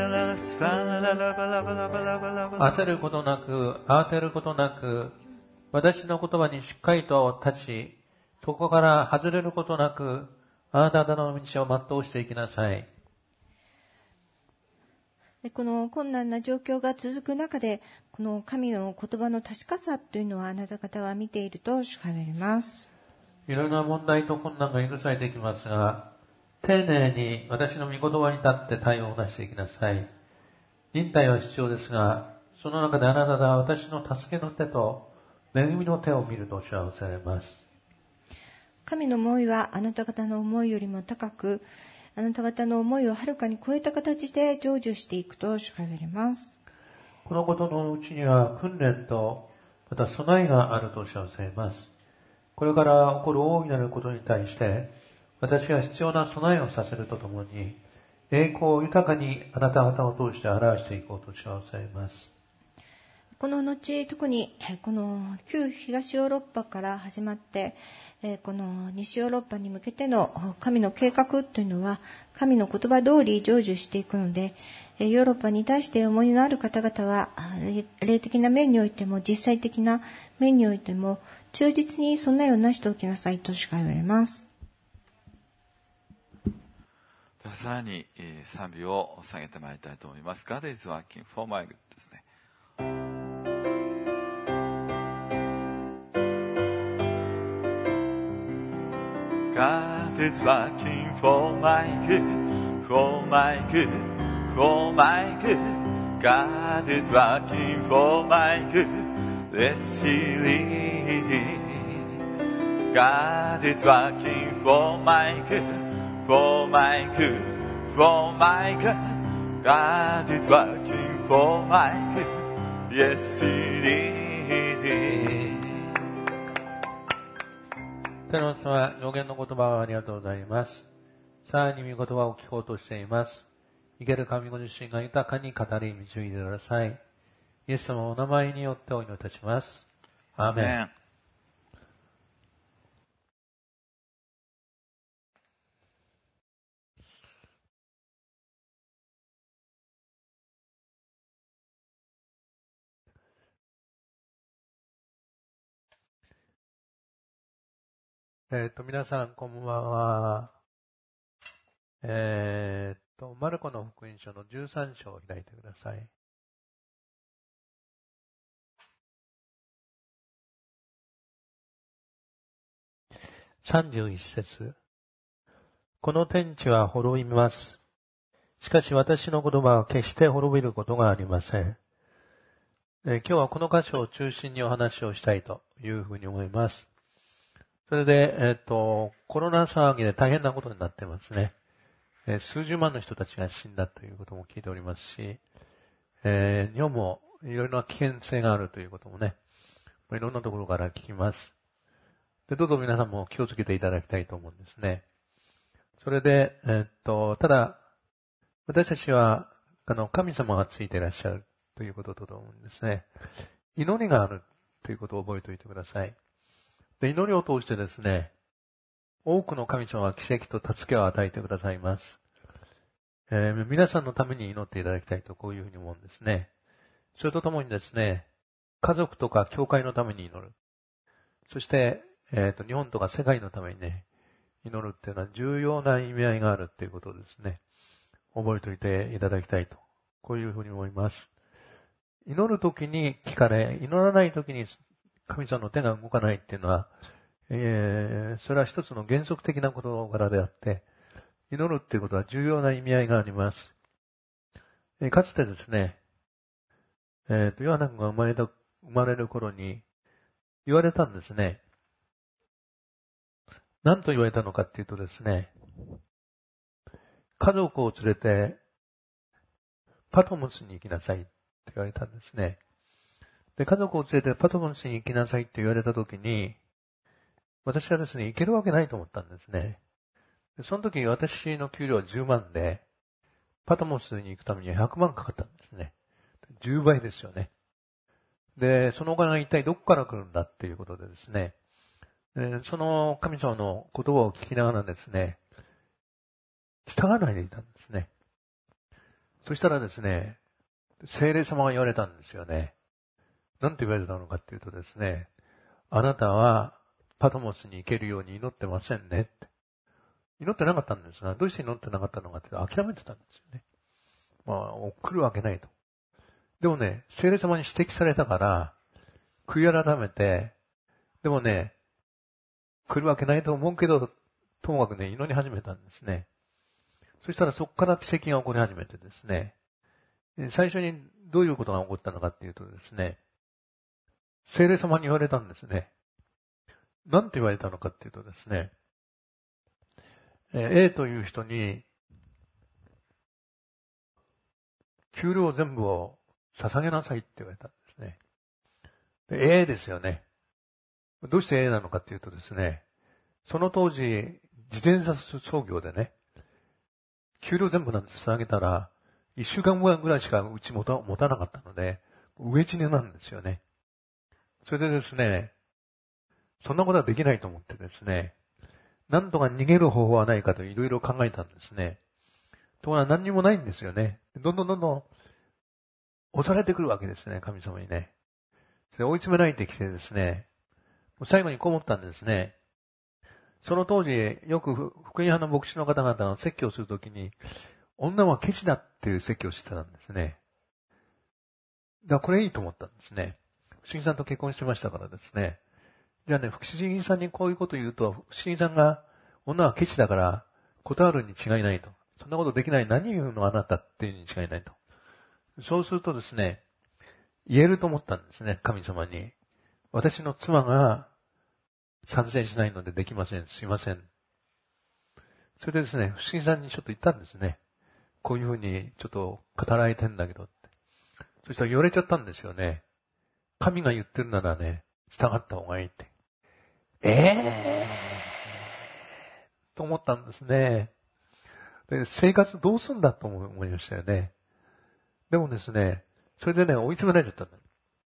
焦ることなく、慌てることなく、私の言葉にしっかりと立ち、そこから外れることなく、あなた方の道を全うしていきなさい。 この困難な状況が続く中で、この神の言葉の確かさというのはあなた方は見ていると主が言われます。 いろいろな問題と困難が許されていきますが、丁寧に私の御言葉に立って対応をなしていきなさい。忍耐は必要ですが、その中であなた方は私の助けの手と恵みの手を見ると主はおっしゃられます。 神の思いはあなた方の思いよりも高く、あなた方の思いをはるかに超えた形で成就していくと主が言われます。 このことのうちには訓練とまた備えがあるとおっしゃられます。これから起こる大いなることに対して私が必要な備えをさせるとともに栄光を豊かにあなた方を通して表していこうとおっしゃられます。 この後、特にこの旧東ヨーロッパから始まってこの西ヨーロッパに向けての神の計画というのは神の言葉通り成就していくので、ヨーロッパに対して思いのある方々は霊的な面においても実際的な面においても忠実に備えをなしておきなさいと主が言われます。 さらに賛美を下げてまいりたいと思います。God is working for my good ですね。God is working for my good, for my good, for my good. God is working for my good. Let's see. God is working for my good, for my good, for my good. God is working for my good. Yes, He is. 天の様、予言の言葉をありがとうございます。さらに御言葉を聞こうとしています。生ける神ご自身が豊かに語り導いてください。イエス様のお名前によってお祈りいたします。アーメン。皆さん、こんばんは。マルコの福音書の13章を開いてください。31節。この天地は滅びます。しかし私の言葉は決して滅びることがありません。今日はこの箇所を中心にお話をしたいというふうに思います。それで、コロナ騒ぎで大変なことになってますね。数十万の人たちが死んだということも聞いておりますし、日本もいろいろな危険性があるということもね、いろんなところから聞きます。で、どうぞ皆さんも気をつけていただきたいと思うんですね。それで、ただ、私たちは、神様がついていらっしゃるということだと思うんですね。祈りがあるということを覚えておいてください。で、祈りを通してですね、多くの神様は奇跡と助けを与えてくださいます。皆さんのために祈っていただきたいとこういうふうに思うんですね。それとともにですね、家族とか教会のために祈る。そして、日本とか世界のためにね、祈るっていうのは重要な意味合いがあるっていうことをですね、覚えておいていただきたいと、こういうふうに思います。祈るときに聞かれ、祈らないときに神様の手が動かないっていうのは、それは一つの原則的な事柄であって、祈るっていうことは重要な意味合いがあります。かつてですね、ヨハネ君が生まれる頃に言われたんですね。何と言われたのかっていうとですね、家族を連れてパトモスに行きなさいって言われたんですね。で、家族を連れてパトモスに行きなさいって言われたときに、私はですね、行けるわけないと思ったんですね。でその時私の給料は10万で、パトモスに行くためには100万かかったんですね。10倍ですよね。で、そのお金が一体どこから来るんだっていうことでですね、その神様の言葉を聞きながらですね、従わないでいたんですね。 そしたらですね、聖霊様が言われたんですよね。なんて言われたのかっていうとですね、あなたはパトモスに行けるように祈ってませんねって。祈ってなかったんですが、どうして祈ってなかったのかって諦めてたんですよね。来るわけないと。でもね、聖霊様に指摘されたから、悔い改めて、でもね、来るわけないと思うけど、ともかくね、祈り始めたんですね。そしたらそこから奇跡が起こり始めてですね、最初にどういうことが起こったのかっていうとですね、聖霊様に言われたんですね。なんて言われたのかっていうとですね、A という人に、給料全部を捧げなさいって言われたんですね。で A ですよね。どうして A なのかっていうとですね、その当時、自転車操業でね、給料全部なんて捧げたら、1週間ぐらいしかうち持たなかったので、飢え死になんですよね。それでですね、そんなことはできないと思ってですね、なんとか逃げる方法はないかといろいろ考えたんですね。ところが何にもないんですよね。どんどん押されてくるわけですね、神様にね。で追い詰められてきてですね、最後にこう思ったんですね。その当時、よく福音派の牧師の方々が説教するときに、女はケチだっていう説教をしてたんですね。だからこれいいと思ったんですね。不思議さんと結婚してましたからですね。じゃあね、不思議さんにこういうことを言うと、不思議さんが女はケチだから断るに違いないと。そんなことできない。何言うのあなたっていうに違いないと。そうするとですね、言えると思ったんですね、神様に。私の妻が賛成しないのでできません。すいません。それでですね、不思議さんにちょっと言ったんですね。こういうふうにちょっと語られてんだけどって。そしたら言われちゃったんですよね。神が言ってるならね、従った方がいいって。と思ったんですね。で、生活どうすんだと思いましたよね。でもですね、それでね、追い詰められちゃったんだ。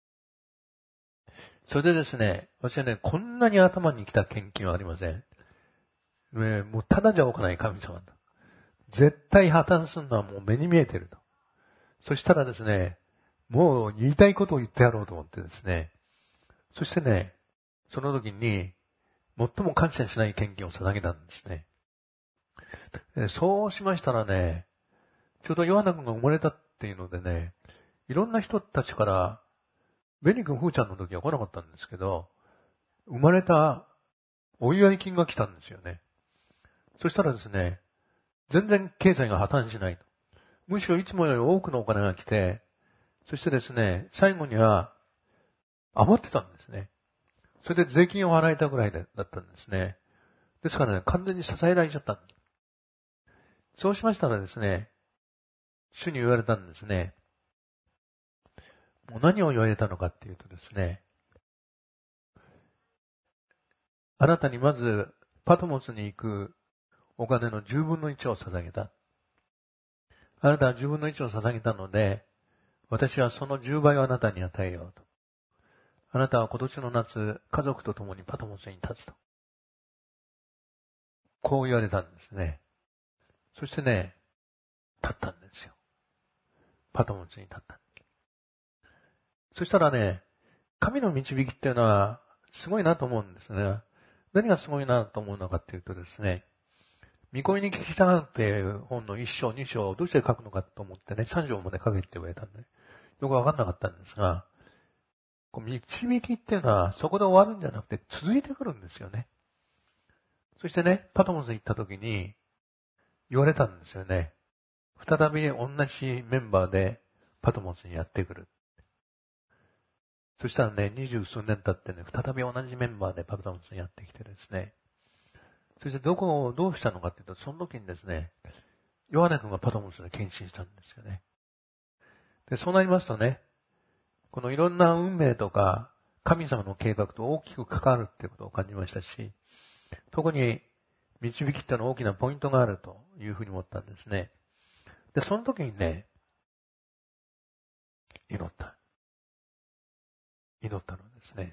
それでですね、私はね、こんなに頭に来た献金はありません。ね、もうただじゃおかない神様だ。絶対破綻するのはもう目に見えてると。そしたらですね、もう言いたいことを言ってやろうと思ってですね。そしてね、その時に、最も感謝しない献金を捧げたんですね。そうしましたらね、ちょうどヨハネ君が生まれたっていうのでね、いろんな人たちから、ベニ君、フーちゃんの時は来なかったんですけど、生まれたお祝い金が来たんですよね。そしたらですね、全然経済が破綻しないと。むしろいつもより多くのお金が来て、そしてですね、最後には余ってたんですね。それで税金を払えたぐらいだったんですね。ですからね、完全に支えられちゃったんです。そうしましたらですね、主に言われたんですね。もう何を言われたのかっていうとですね、あなたにまずパトモスに行くお金の10分の1を捧げた。あなたは10分の1を捧げたので、私はその10倍をあなたに与えようと。あなたは今年の夏、家族と共にパトモスに立つと。こう言われたんですね。そしてね、立ったんですよ。パトモスに立った。そしたらね、神の導きっていうのはすごいなと思うんですね。何がすごいなと思うのかっていうとですね、御声に聞き従うっていう本の1章、2章をどうして書くのかと思ってね、3章まで書けって言われたんで、よくわかんなかったんですが、導きっていうのはそこで終わるんじゃなくて続いてくるんですよね。そしてね、パトモスに行った時に言われたんですよね。再び同じメンバーでパトモスにやってくる。そしたらね、20数年経ってね、再び同じメンバーでパトモスにやってきてですね。そしてどうしたのかっていうと、その時にですね、ヨハネ君がパトモスで献身したんですよね。で、そうなりますとね、このいろんな運命とか神様の計画と大きく関わるっていうことを感じましたし、特に導きっての大きなポイントがあるというふうに思ったんですね。で、その時にね、祈ったのですね。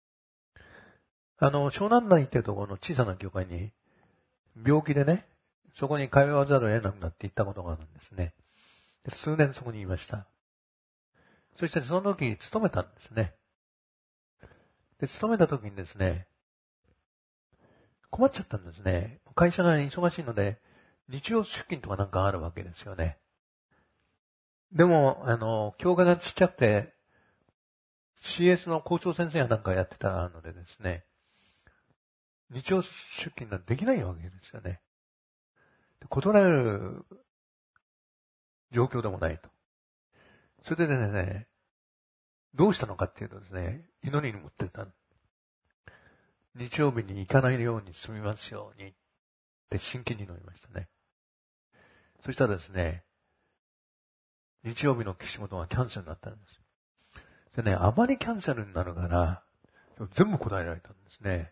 湘南台っていうところの小さな教会に、病気でね、そこに通わざるを得なくなって行ったことがあるんですね。 で数年そこにいました。そしてその時勤めたんですね。で、勤めた時にですね、困っちゃったんですね。会社が忙しいので、日曜出勤とかなんかあるわけですよね。でも、教科がちっちゃくて、CS の校長先生やなんかやってたのでですね、日曜出勤ができないわけですよね。断られる状況でもないと。それでね、どうしたのかっていうとですね、祈りに持ってた。日曜日に行かないように済みますようにって真剣に祈りましたね。そしたらですね、日曜日の仕事がキャンセルになったんです。でね、あまりキャンセルになるから、全部答えられたんですね。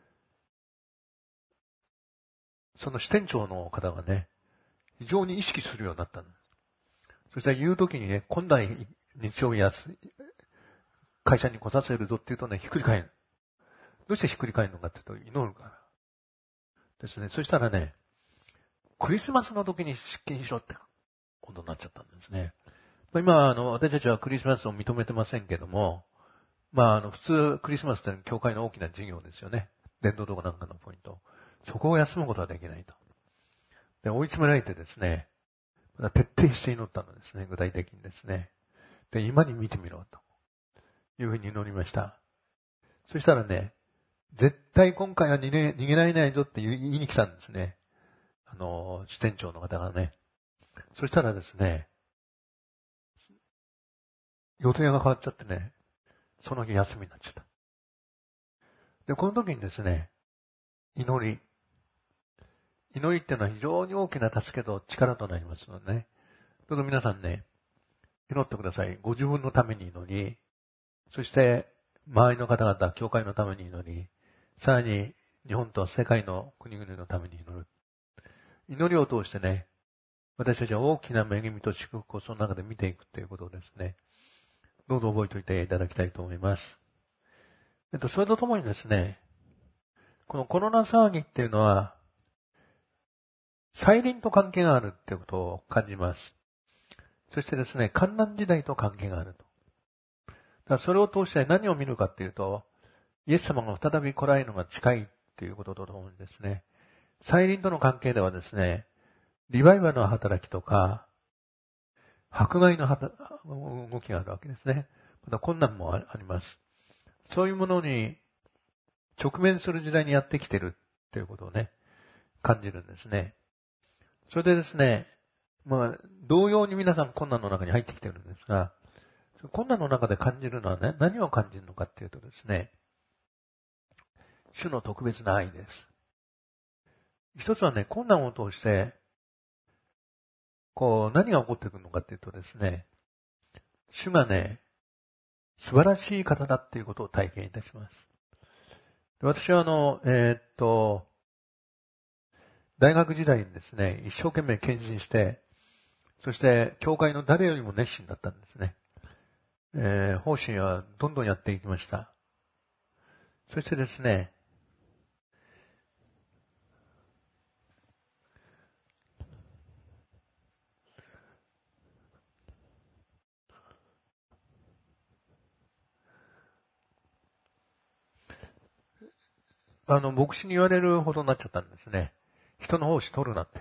その支店長の方がね、非常に意識するようになったんです。そしたら言うときにね、今度は日曜日会社に来させるぞって言うとね、ひっくり返る。どうしてひっくり返るのかって言うと、祈るから。ですね。そしたらね、クリスマスの時に出勤しろってことになっちゃったんですね。今、私たちはクリスマスを認めてませんけども、普通、クリスマスって教会の大きな事業ですよね。伝道とかなんかのポイント。そこを休むことはできないと。で、追い詰められてですね、徹底して祈ったのですね、具体的にですね。で、今に見てみろというふうに祈りました。そしたらね、絶対今回は逃げられないぞって言いに来たんですね。支店長の方がね。そしたらですね、予定が変わっちゃってね、その日休みになっちゃった。で、この時にですね、祈りっていうのは非常に大きな助けと力となりますのでね。どうぞ皆さんね、祈ってください。ご自分のために祈り、そして周りの方々、教会のために祈り、さらに日本と世界の国々のために祈る。祈りを通してね、私たちは大きな恵みと祝福をその中で見ていくということをですね、どうぞ覚えておいていただきたいと思います。それとともにですね、このコロナ騒ぎっていうのは、再臨と関係があるっていうことを感じます。そしてですね、患難時代と関係があると。だからそれを通して何を見るかっていうと、イエス様が再び来られるのが近いっていうこととともにですね、再臨との関係ではですね、リバイバルの働きとか、迫害の動きがあるわけですね。また困難もあります。そういうものに直面する時代にやってきてるっていうことをね、感じるんですね。それでですね、同様に皆さん困難の中に入ってきてるんですが、困難の中で感じるのはね、何を感じるのかっていうとですね、主の特別な愛です。一つはね、困難を通して、何が起こってくるのかっていうとですね、主がね、素晴らしい方だっていうことを体験いたします。私は大学時代にですね、一生懸命献身して、そして教会の誰よりも熱心だったんですね。奉仕はどんどんやっていきました。そしてですね、牧師に言われるほどになっちゃったんですね。人の奉仕取るなって。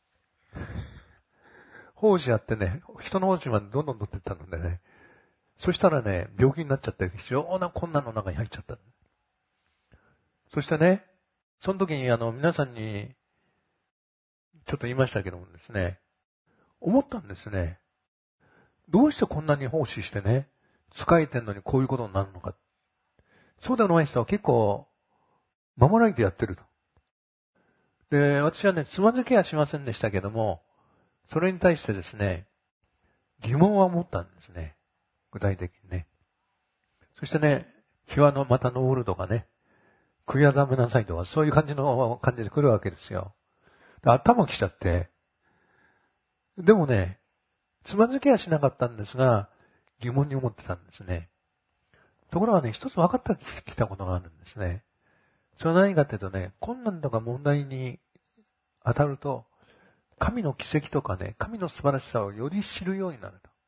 奉仕やってね、人の奉仕までどんどん取っていったのでね、そしたらね、病気になっちゃって非常な困難の中に入っちゃった。そしてね、その時に皆さんにちょっと言いましたけどもですね、思ったんですね。どうしてこんなに奉仕してね、仕えてんのにこういうことになるのか。そうではない人は結構守られてやってると。で、私はね、つまずきはしませんでしたけども、それに対してですね、疑問は持ったんですね。具体的にね。そしてね、日はまた昇るとかね、悔やざめなさいとか、そういう感じで来るわけですよ。頭きちゃって、でもね、つまずきはしなかったんですが、疑問に思ってたんですね。ところがね、一つ分かってきたことがあるんですね。それは何かっていうとね、困難とか問題に当たると、 神の奇跡とかね、神の素晴らしさをより知るようになると。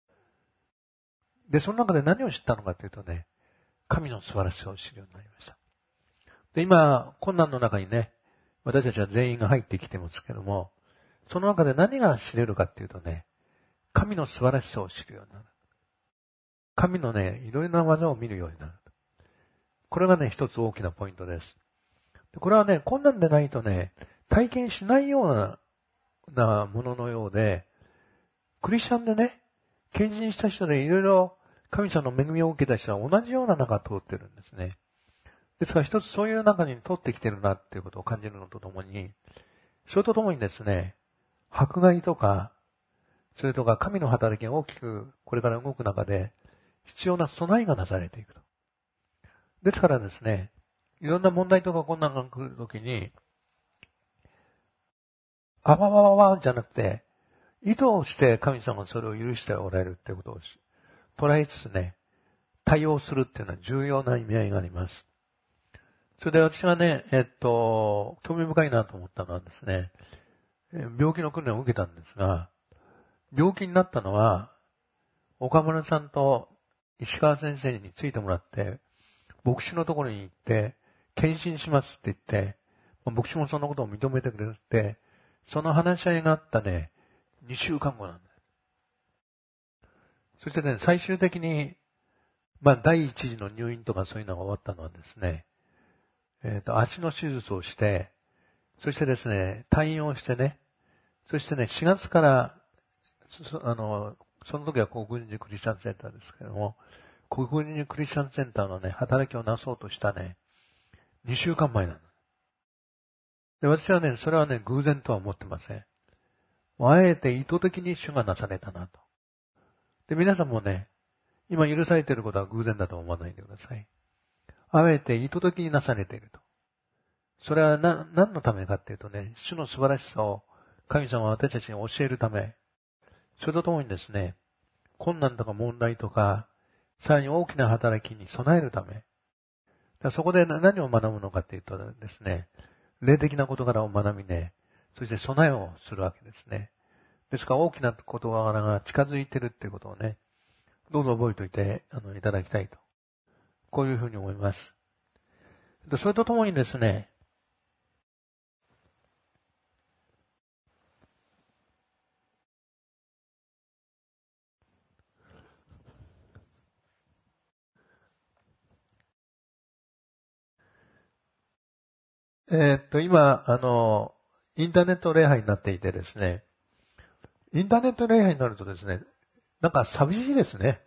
で、その中で何を知ったのかというとね、神の素晴らしさを知るようになりました。で、今、困難の中にね、私たちは全員が入ってきてますけども、その中で何が知れるかっていうとね、神の素晴らしさを知るようになる。神のね、いろいろな技を見るようになる。これがね、一つ大きなポイントです。でこれはね、困難でないとね、体験しないようなもののようで、クリスチャンでね、献身した人でいろいろ神様の恵みを受けた人は同じような中を通ってるんですね。ですから一つそういう中に通ってきてるなっていうことを感じるのとともに、それとともにですね、迫害とか、それとか神の働きが大きくこれから動く中で、必要な備えがなされていくと。ですからですね、いろんな問題とか困難が来るときに、あわわわわじゃなくて、意図をして神様がそれを許しておられるっていうことを捉えつつね、対応するっていうのは重要な意味合いがあります。それで私がね、興味深いなと思ったのはですね、病気の訓練を受けたんですが、病気になったのは、岡村さんと石川先生についてもらって、牧師のところに行って、献身しますって言って、牧師もそのことを認めてくれて、その話し合いがあったね、2週間後なんです。そしてね、最終的に、第一次の入院とかそういうのが終わったのはですね、足の手術をして、そしてですね、退院をしてね、そしてね、4月から、その時は国分寺クリスチャンセンターですけども、国分寺クリスチャンセンターのね、働きをなそうとしたね、2週間前なの。で、私はね、それはね、偶然とは思ってません。あえて意図的に主がなされたなと。で、皆さんもね、今許されていることは偶然だと思わないでください。あえて意図的になされていると。それは何のためかっていうとね、主の素晴らしさを神様は私たちに教えるため、それとともにですね、困難とか問題とか、さらに大きな働きに備えるため、そこで何を学ぶのかっていうとですね、霊的な事柄を学びね、そして備えをするわけですね。ですから大きな事柄が近づいてるっていうことをね、どうぞ覚えておいていただきたいと。こういうふうに思います。それとともにですね、今、インターネット礼拝になっていてですね、インターネット礼拝になるとですね、なんか寂しいですね。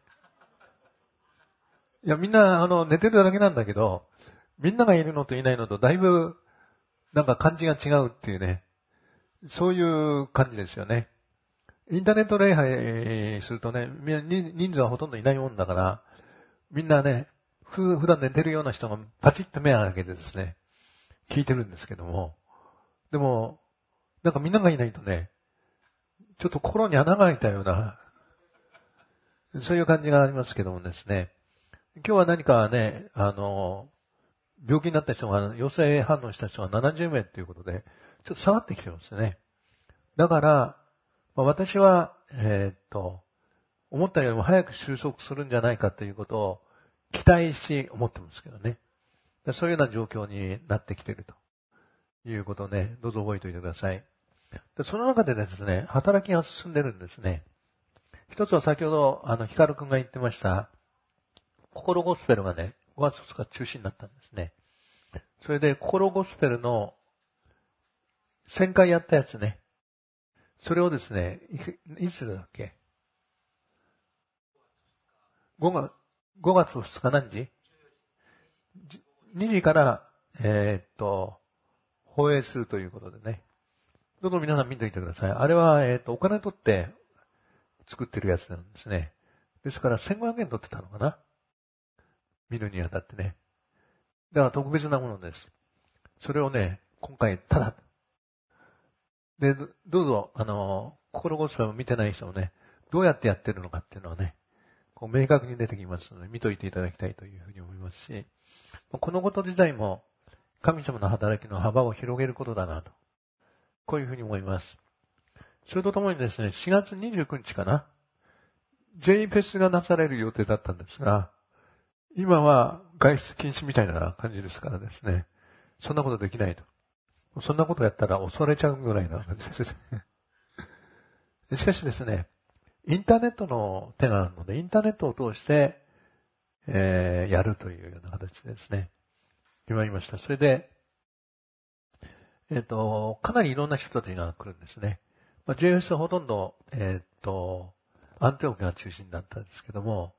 いや、みんな、寝てるだけなんだけど、みんながいるのといないのとだいぶ、なんか感じが違うっていうね、そういう感じですよね。インターネット礼拝するとね、人数はほとんどいないもんだから、みんなね、普段寝てるような人がパチッと目を開けてですね、聞いてるんですけども、でも、なんかみんながいないとね、ちょっと心に穴が開いたような、そういう感じがありますけどもですね、今日は何かね、病気になった人が、陽性反応した人が70名ということで、ちょっと下がってきてますね。だから、私は、思ったよりも早く収束するんじゃないかということを期待し思ってますけどね。そういうような状況になってきているということをね、どうぞ覚えておいてください。その中でですね、働きが進んでるんですね。一つは先ほど、ヒカルくんが言ってました、心ゴスペルがね、5月2日中止になったんですね。それで、心ゴスペルの1000回やったやつね。それをですね、いつだっけ 5月2日何時 ?2 時から、放映するということでね。どうぞ皆さん見ておいてください。あれは、お金取って作ってるやつなんですね。ですから1500円取ってたのかな、見るにあたってね。だから特別なものです。それをね、今回ただ、で、どうぞ、心ゴスペルを見てない人をね、どうやってやってるのかっていうのはね、こう明確に出てきますので、見といていただきたいというふうに思いますし、このこと自体も、神様の働きの幅を広げることだなと。こういうふうに思います。 それとともにですね、4月29日かな、J フェスがなされる予定だったんですが、今は外出禁止みたいな感じですからですね、そんなことできないと。そんなことやったら恐れちゃうぐらいな感じですね。しかしですね、インターネットの手があるので、インターネットを通して、やるというような形でですね、決まりました。それで、かなりいろんな人たちが来るんですね。JS はほとんど、アンテオキが中心だったんですけども、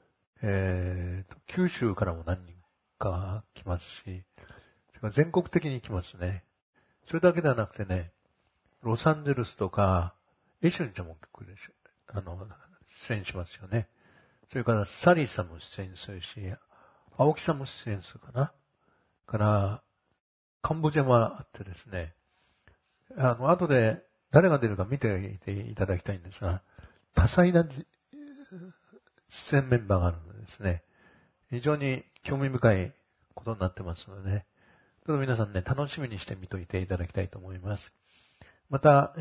九州からも何人か来ますし、それから全国的に来ますね。それだけではなくてね、ロサンゼルスとか、エシュンちゃんも来るでしょ、出演しますよね。それからサリーさんも出演するし、青木さんも出演するかな。から、カンボジアもあってですね、後で誰が出るか見ていただきたいんですが、多彩な出演メンバーがあるのでですね、非常に興味深いことになってますのでね、どうぞ皆さんね、楽しみにして見といていただきたいと思います。また、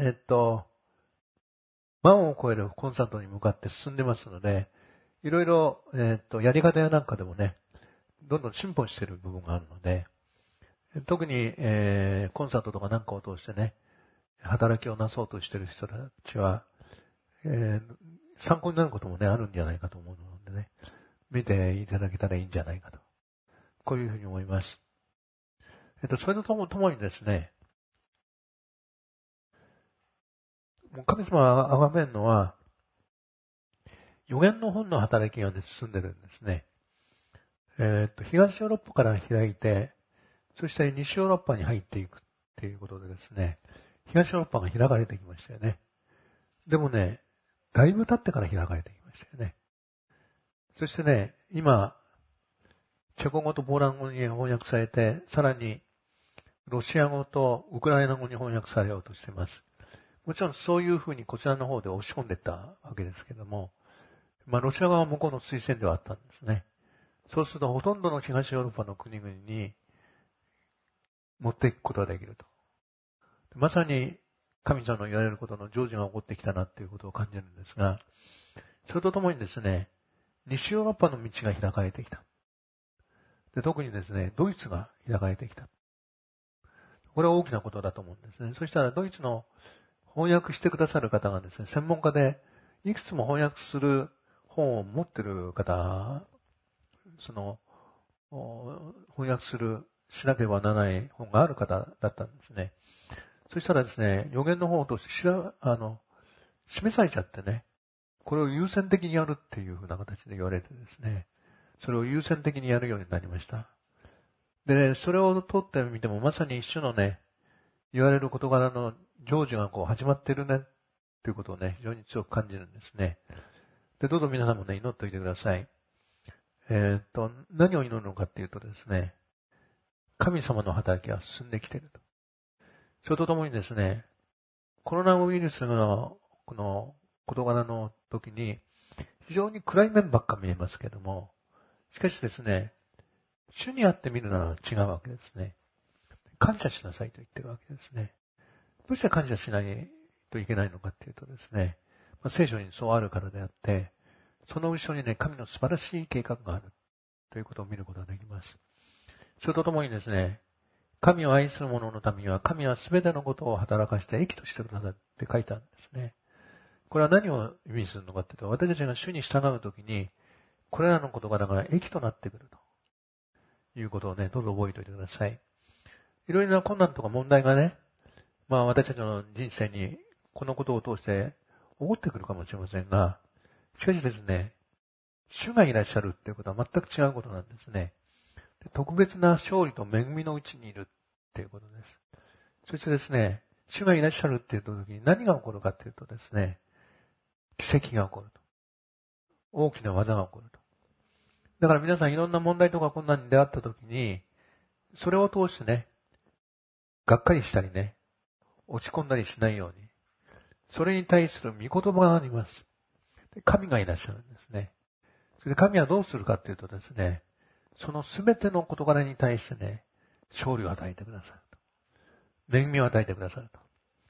万を超えるコンサートに向かって進んでますので、いろいろ、やり方やなんかでもね、どんどん進歩している部分があるので、特に、コンサートとかなんかを通してね、働きをなそうとしている人たちは、参考になることもね、あるんじゃないかと思うのでね、見ていただけたらいいんじゃないかと。こういうふうに思います。それとともにですね、神様が崇めるのは、予言の本の働きが、ね、進んでるんですね。東ヨーロッパから開いて、そして西ヨーロッパに入っていくっていうことでですね、東ヨーロッパが開かれてきましたよね。でもね、だいぶ経ってから開かれてきましたよね。そしてね、今、チェコ語とポーランド語に翻訳されて、さらにロシア語とウクライナ語に翻訳されようとしています。もちろんそういうふうにこちらの方で押し込んでいったわけですけども、ロシア側は向こうの推薦ではあったんですね。そうするとほとんどの東ヨーロッパの国々に持っていくことができると。まさに神様の言われることの成就が起こってきたなっていうことを感じるんですが、それとともにですね、西ヨーロッパの道が開かれてきた。で、特にですね、ドイツが開かれてきた。これは大きなことだと思うんですね。そしたらドイツの翻訳してくださる方がですね、専門家でいくつも翻訳する本を持ってる方、翻訳しなければならない本がある方だったんですね。そしたらですね、予言の方として示されちゃってね、これを優先的にやるっていうふうな形で言われてですね、それを優先的にやるようになりました。で、それを取ってみてもまさに一種のね、言われる事柄の成就が始まってるね、ということをね、非常に強く感じるんですね。で、どうぞ皆さんもね、祈っておいてください。何を祈るのかっていうとですね、神様の働きが進んできていると。それとともにですね、コロナウイルスのこの事柄の時に、非常に暗い面ばっか見えますけども、しかしですね、主にあってみるなら違うわけですね。感謝しなさいと言ってるわけですね。どうして感謝しないといけないのかっていうとですね、聖書にそうあるからであって、その後ろにね、神の素晴らしい計画があるということを見ることができます。それとともにですね、神を愛する者のためには、神は全てのことを働かして益としてくださって書いてあるんですね。これは何を意味するのかっていうと、私たちが主に従うときに、これらのことがだから益となってくるということをね、どうぞ覚えておいてください。いろいろな困難とか問題がね、私たちの人生にこのことを通して起こってくるかもしれませんが、しかしですね、主がいらっしゃるっていうことは全く違うことなんですね。特別な勝利と恵みのうちにいるっていうことです。そしてですね、主がいらっしゃるっていう時に何が起こるかっていうとですね、奇跡が起こると。大きな技が起こると。だから皆さんいろんな問題とか困難に出会った時に、それを通してね、がっかりしたりね、落ち込んだりしないように、それに対する御言葉があります。神がいらっしゃるんですね。それで神はどうするかっていうとですね、そのすべての事柄に対してね、勝利を与えてくださると。恵みを与えてくださると。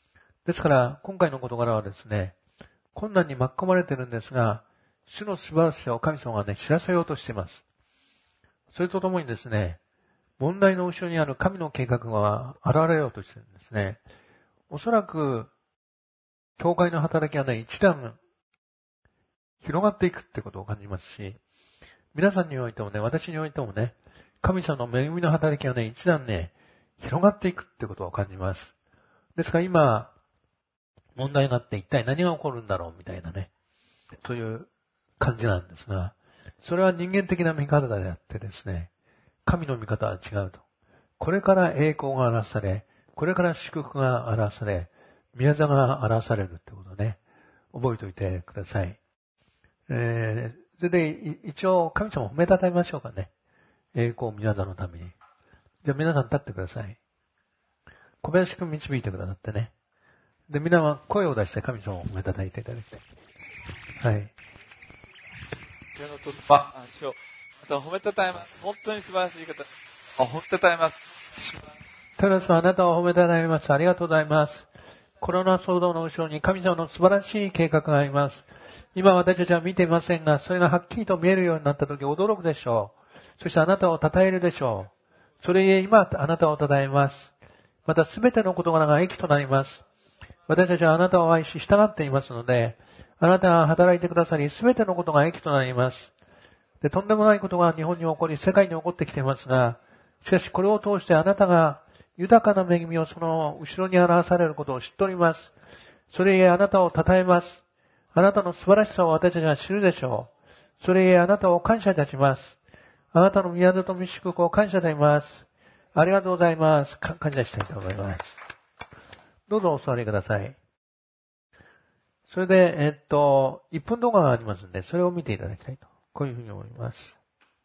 ですから、今回の事柄はですね、困難に巻き込まれているんですが、主の素晴らしさを神様がね、知らせようとしています。それとともにですね、問題の後ろにある神の計画が現れようとしているんですね。おそらく、教会の働きはね、一段広がっていくってことを感じますし、皆さんにおいてもね、私においてもね、神様の恵みの働きはね、一段ね、広がっていくってことを感じます。ですから今、問題があって一体何が起こるんだろうみたいなね、という感じなんですが、それは人間的な見方であってですね、神の見方は違うと。これから栄光が表され、これから祝福が表され、宮座が表されるってことをね、覚えておいてください。それで一応神様を褒めたたえましょうかね。栄光宮座のために。じゃあ皆さん立ってください。小林くん導いてくださってね。で、皆は声を出して神様を褒めたたえていただきたい。はい。 主の突破、主をまた褒めたたえます。本当に素晴らしい方。褒めたたえます。 テラスはあなたを褒めたたえます。ありがとうございます。コロナ騒動の後ろに神様の素晴らしい計画があります。今私たちは見ていませんが、それがはっきりと見えるようになったとき驚くでしょう。そしてあなたを称えるでしょう。それゆえ今あなたを称えます。またすべての事柄が益となります。私たちはあなたを愛し従っていますので、あなたが働いてくださり、すべてのことが益となります。で、とんでもないことが日本に起こり、世界に起こってきていますが、しかしこれを通してあなたが豊かな恵みをその後ろに表されることを知っております。それゆえあなたを称えます。あなたの素晴らしさを私たちは知るでしょう。それゆえあなたを感謝いたします。あなたの宮座と御祝福を感謝いたします。ありがとうございます。感謝したいと思います。どうぞお座りください。それで、1分動画がありますので、それを見ていただきたいと。こういうふうに思います。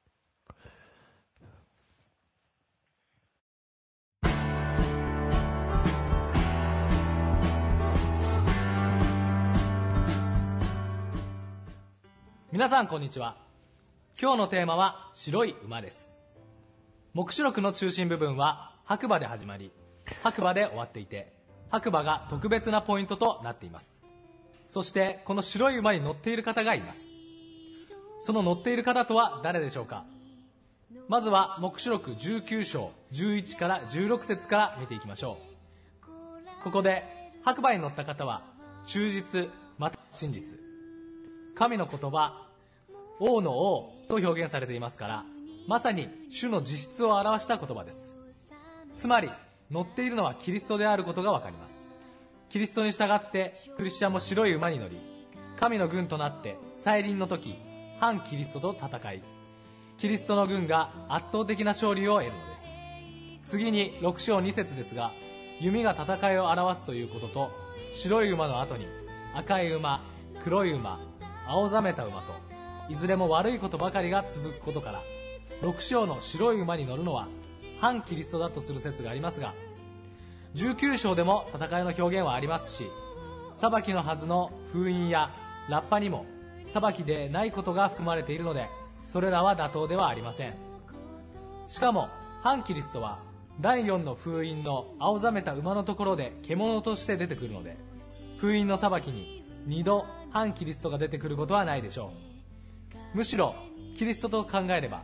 皆さんこんにちは。今日のテーマは白い馬です。黙示録の中心部分は白馬で始まり、白馬で終わっていて、白馬が特別なポイントとなっています。そしてこの白い馬に乗っている方がいます。その乗っている方とは誰でしょうか。まずは黙示録19章11から16節から見ていきましょう。ここで白馬に乗った方は忠実また真実、神の言葉、王の王と表現されていますから、まさに主の実質を表した言葉です。つまり乗っているのはキリストであることがわかります。キリストに従ってクリスチャンも白い馬に乗り、神の軍となって再臨の時、反キリストと戦い、キリストの軍が圧倒的な勝利を得るのです。次に6章2節ですが、弓が戦いを表すということと、白い馬の後に赤い馬、黒い馬、青ざめた馬と、いずれも悪いことばかりが続くことから、6章の白い馬に乗るのは反キリストだとする説がありますが、19章でも戦いの表現はありますし、裁きのはずの封印やラッパにも裁きでないことが含まれているので、それらは妥当ではありません。しかも反キリストは第4の封印の青ざめた馬のところで獣として出てくるので、封印の裁きに2度反キリストが出てくることはないでしょう。むしろキリストと考えれば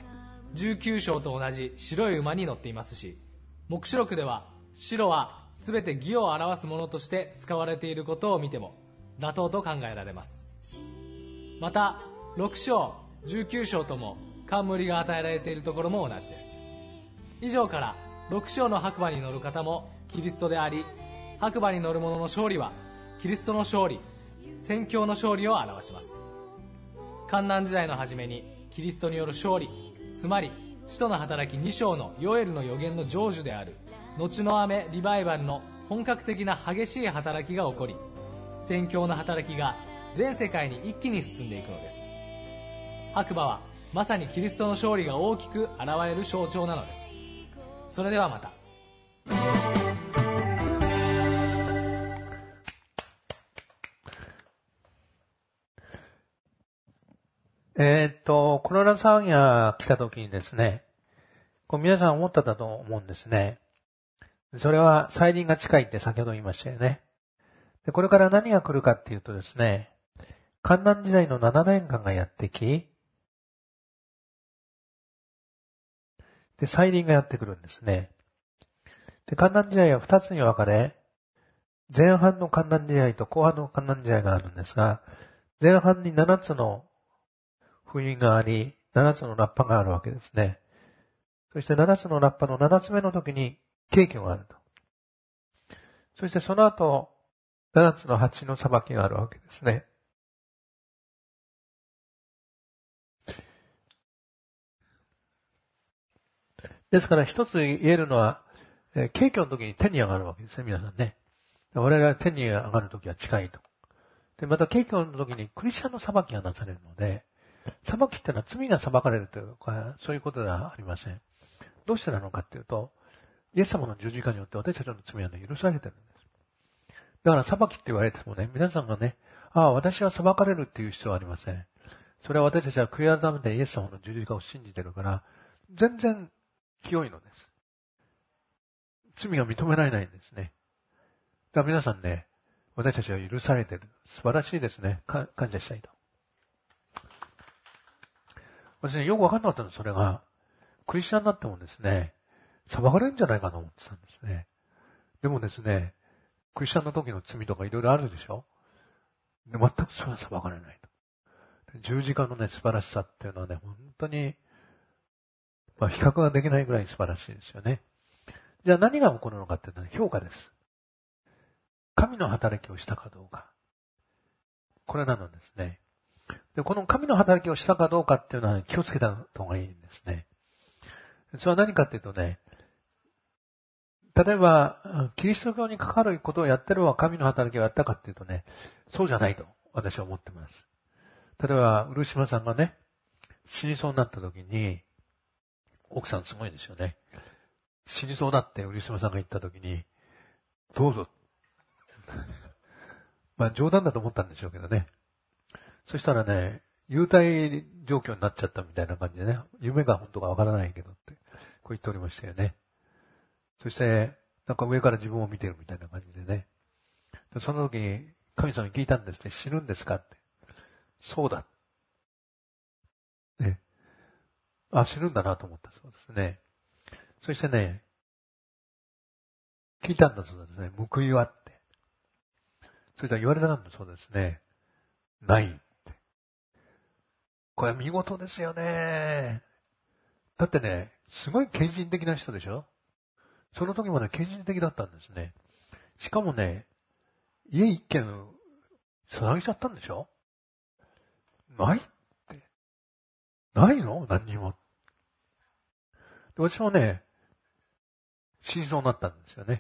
19章と同じ白い馬に乗っていますし、黙示録では白はすべて義を表すものとして使われていることを見ても妥当と考えられます。また6章19章とも冠が与えられているところも同じです。以上から6章の白馬に乗る方もキリストであり、白馬に乗る者の勝利はキリストの勝利、宣教の勝利を表します。患難時代の初めにキリストによる勝利、つまり使徒の働き2章のヨエルの予言の成就である後の雨リバイバルの本格的な激しい働きが起こり、宣教の働きが全世界に一気に進んでいくのです。白馬はまさにキリストの勝利が大きく現れる象徴なのです。それではまた。 コロナ騒ぎが来た時にですね、皆さん思ったと思うんですね。それは再臨が近いって先ほど言いましたよね。 で、これから何が来るかっていうとですね、患難時代の7年間がやってき、で、再臨がやってくるんですね。で、患難時代は2つに分かれ、前半の患難時代と後半の患難時代があるんですが、前半に7つの封印があり、7つのラッパがあるわけですね。そして7つのラッパの7つ目の時に景挙があると。そしてその後、7つの8の裁きがあるわけですね。ですから一つ言えるのは、景挙の時に天に上がるわけですね、皆さんね。我々は天に上がる時は近いと。で、また景挙の時にクリスチャンの裁きがなされるので、裁きってのは罪が裁かれるというか、そういうことではありません。どうしてなのかっていうと、イエス様の十字架によって私たちの罪は許されてるんです。だから裁きって言われてもね、皆さんがね、私は裁かれるっていう必要はありません。それは私たちは悔い改めてイエス様の十字架を信じてるから、全然清いのです。罪が認められないんですね。だから皆さんね、私たちは許されてる。素晴らしいですね。感謝したいと。私ね、よくわかんなかったんです、それが。クリスチャンになってもですね、裁かれるんじゃないかと思ってたんですね。でもですね、クリスチャンの時の罪とかいろいろあるでしょ？で、全くそれは裁かれないと。十字架のね、素晴らしさっていうのはね、本当に、比較ができないぐらい素晴らしいですよね。じゃあ何が起こるのかっていうのは評価です。神の働きをしたかどうか。これなのですね。で、この神の働きをしたかどうかっていうのは気をつけた方がいいんですね。それは何かっていうとね、例えば、キリスト教にかかることをやってるは神の働きをやったかっていうとね、そうじゃないと私は思ってます。例えば、漆島さんがね、死にそうになった時に、奥さんすごいですよね。死にそうだって漆島さんが言った時に、どうぞ。冗談だと思ったんでしょうけどね。そしたらね、幽体状況になっちゃったみたいな感じでね、夢が本当かわからないけどって、こう言っておりましたよね。そして、なんか上から自分を見てるみたいな感じでね。でその時に神様に聞いたんですね。死ぬんですかって。そうだ。ね。死ぬんだなと思ったそうですね。そしてね、聞いたんだそうですね。報いはって。そしたら言われたんだそうですね。ないって。これは見事ですよね。だってね、すごい献身的な人でしょ？その時まで献身的だったんですね。しかもね、家一軒、捧げちゃったんでしょ？ないって。ないの？何にも。で私もね、死にそうになったんですよね。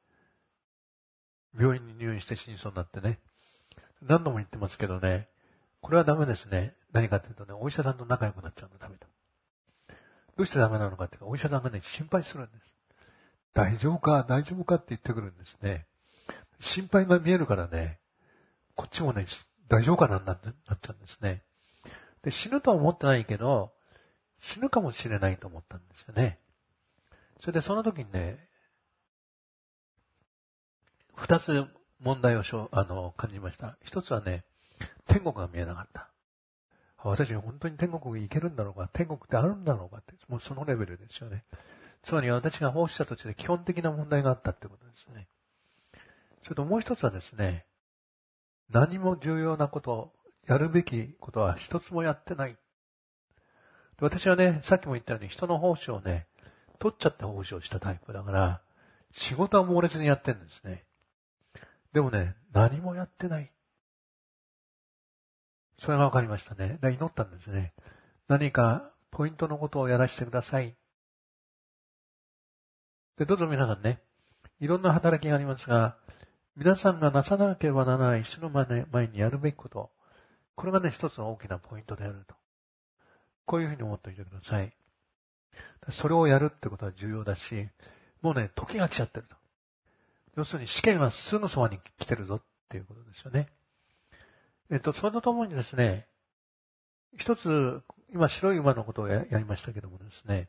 病院に入院して死にそうになってね。何度も言ってますけどね、これはダメですね。何かというとね、お医者さんと仲良くなっちゃうのダメだ。どうしてダメなのかっていうと、お医者さんがね、心配するんです。大丈夫かって言ってくるんですね。心配が見えるからね、こっちもね、大丈夫かなってなっちゃうんですね。で、死ぬとは思ってないけど、死ぬかもしれないと思ったんですよね。それでその時にね、二つ問題を感じました。一つはね、天国が見えなかった。私本当に天国に行けるんだろうか、天国ってあるんだろうかって、もうそのレベルですよね。つまり私が奉仕者として基本的な問題があったってことですね。それともう一つはですね、何も重要なこと、やるべきことは一つもやってない。私はね、さっきも言ったように人の奉仕をね、取っちゃって奉仕をしたタイプだから、仕事は猛烈にやってるんですね。でもね、何もやってない。それが分かりましたね。で、祈ったんですね。何かポイントのことをやらせてください。で、どうぞ皆さんね、いろんな働きがありますが、皆さんがなさなければならない主の前にやるべきこと、これがね、一つの大きなポイントであると。こういうふうに思っておいてください。それをやるってことは重要だし、もうね、時が来ちゃってると。要するに試験はすぐそばに来てるぞっていうことですよね。それとともにですね、一つ、今白い馬のことをやりましたけどもですね、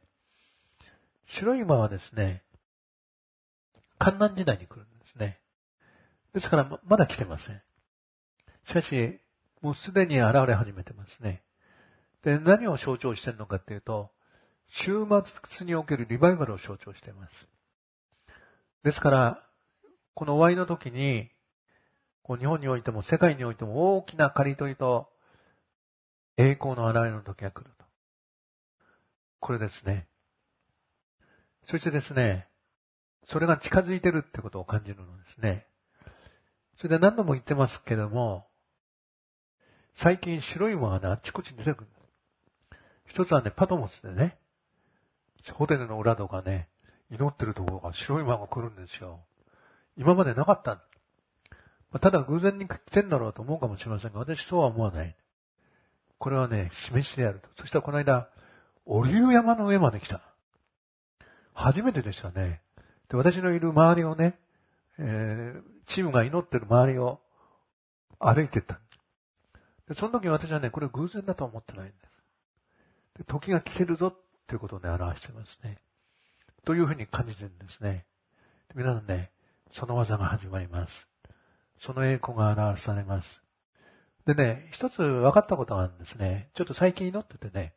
白い馬はですね、患難時代に来るんですね。 ですから、まだ来てません。しかし、もうすでに現れ始めてますね。で、何を象徴しているのかっていうと、終末におけるリバイバルを象徴しています。ですから、この終わりの時に、日本においても世界においても大きな刈り取りと栄光の現れの時が来ると。これですね。そしてですね、それが近づいてるってことを感じるのですね。それで何度も言ってますけども、最近白い馬がね、あっちこっちに出てくる。一つはね、パトモスでね、ホテルの裏とかね、祈ってるところが白い馬が来るんですよ。今までなかった。ただ偶然に来てんだろうと思うかもしれませんが、私そうは思わない。これはね、示しであると。そしたらこの間、オリーブ山の上まで来た。初めてでしたね。で、私のいる周りをね、チームが祈ってる周りを歩いていった。で、その時私はね、これ偶然だと思ってないんです。で、時が来てるぞっていうことをね、表してますね。というふうに感じてるんですね。で、皆さんね、その技が始まります。その栄光が表されます。でね、一つ分かったことがあるんですね。ちょっと最近祈っててね、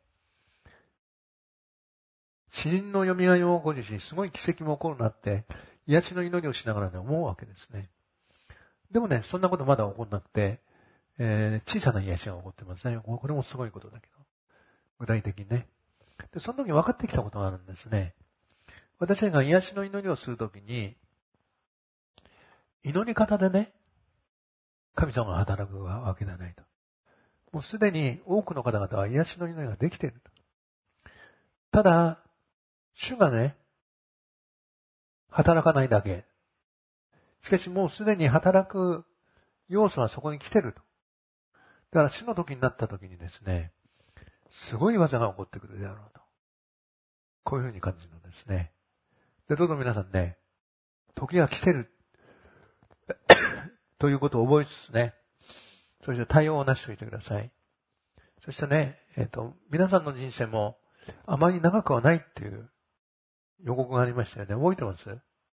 死人の蘇りをご自身、すごい奇跡も起こるなって、癒しの祈りをしながらね、思うわけですね。でもね、そんなことまだ起こらなくて、小さな癒しが起こってますね。これもすごいことだけど。具体的にね。で、その時分かってきたことがあるんですね。私が癒しの祈りをするときに、祈り方でね、神様が働くわけではないと。もうすでに多くの方々は癒しの祈りができていると。ただ、主がね、働かないだけ。しかしもうすでに働く要素はそこに来てると。だから主の時になった時にですね、すごい技が起こってくるであろうと。こういうふうに感じるんですね。で、どうぞ皆さんね、時が来てるということを覚えつつね、そして対応をなしておいてください。そしてね、皆さんの人生もあまり長くはないっていう予告がありましたよね。覚えてます？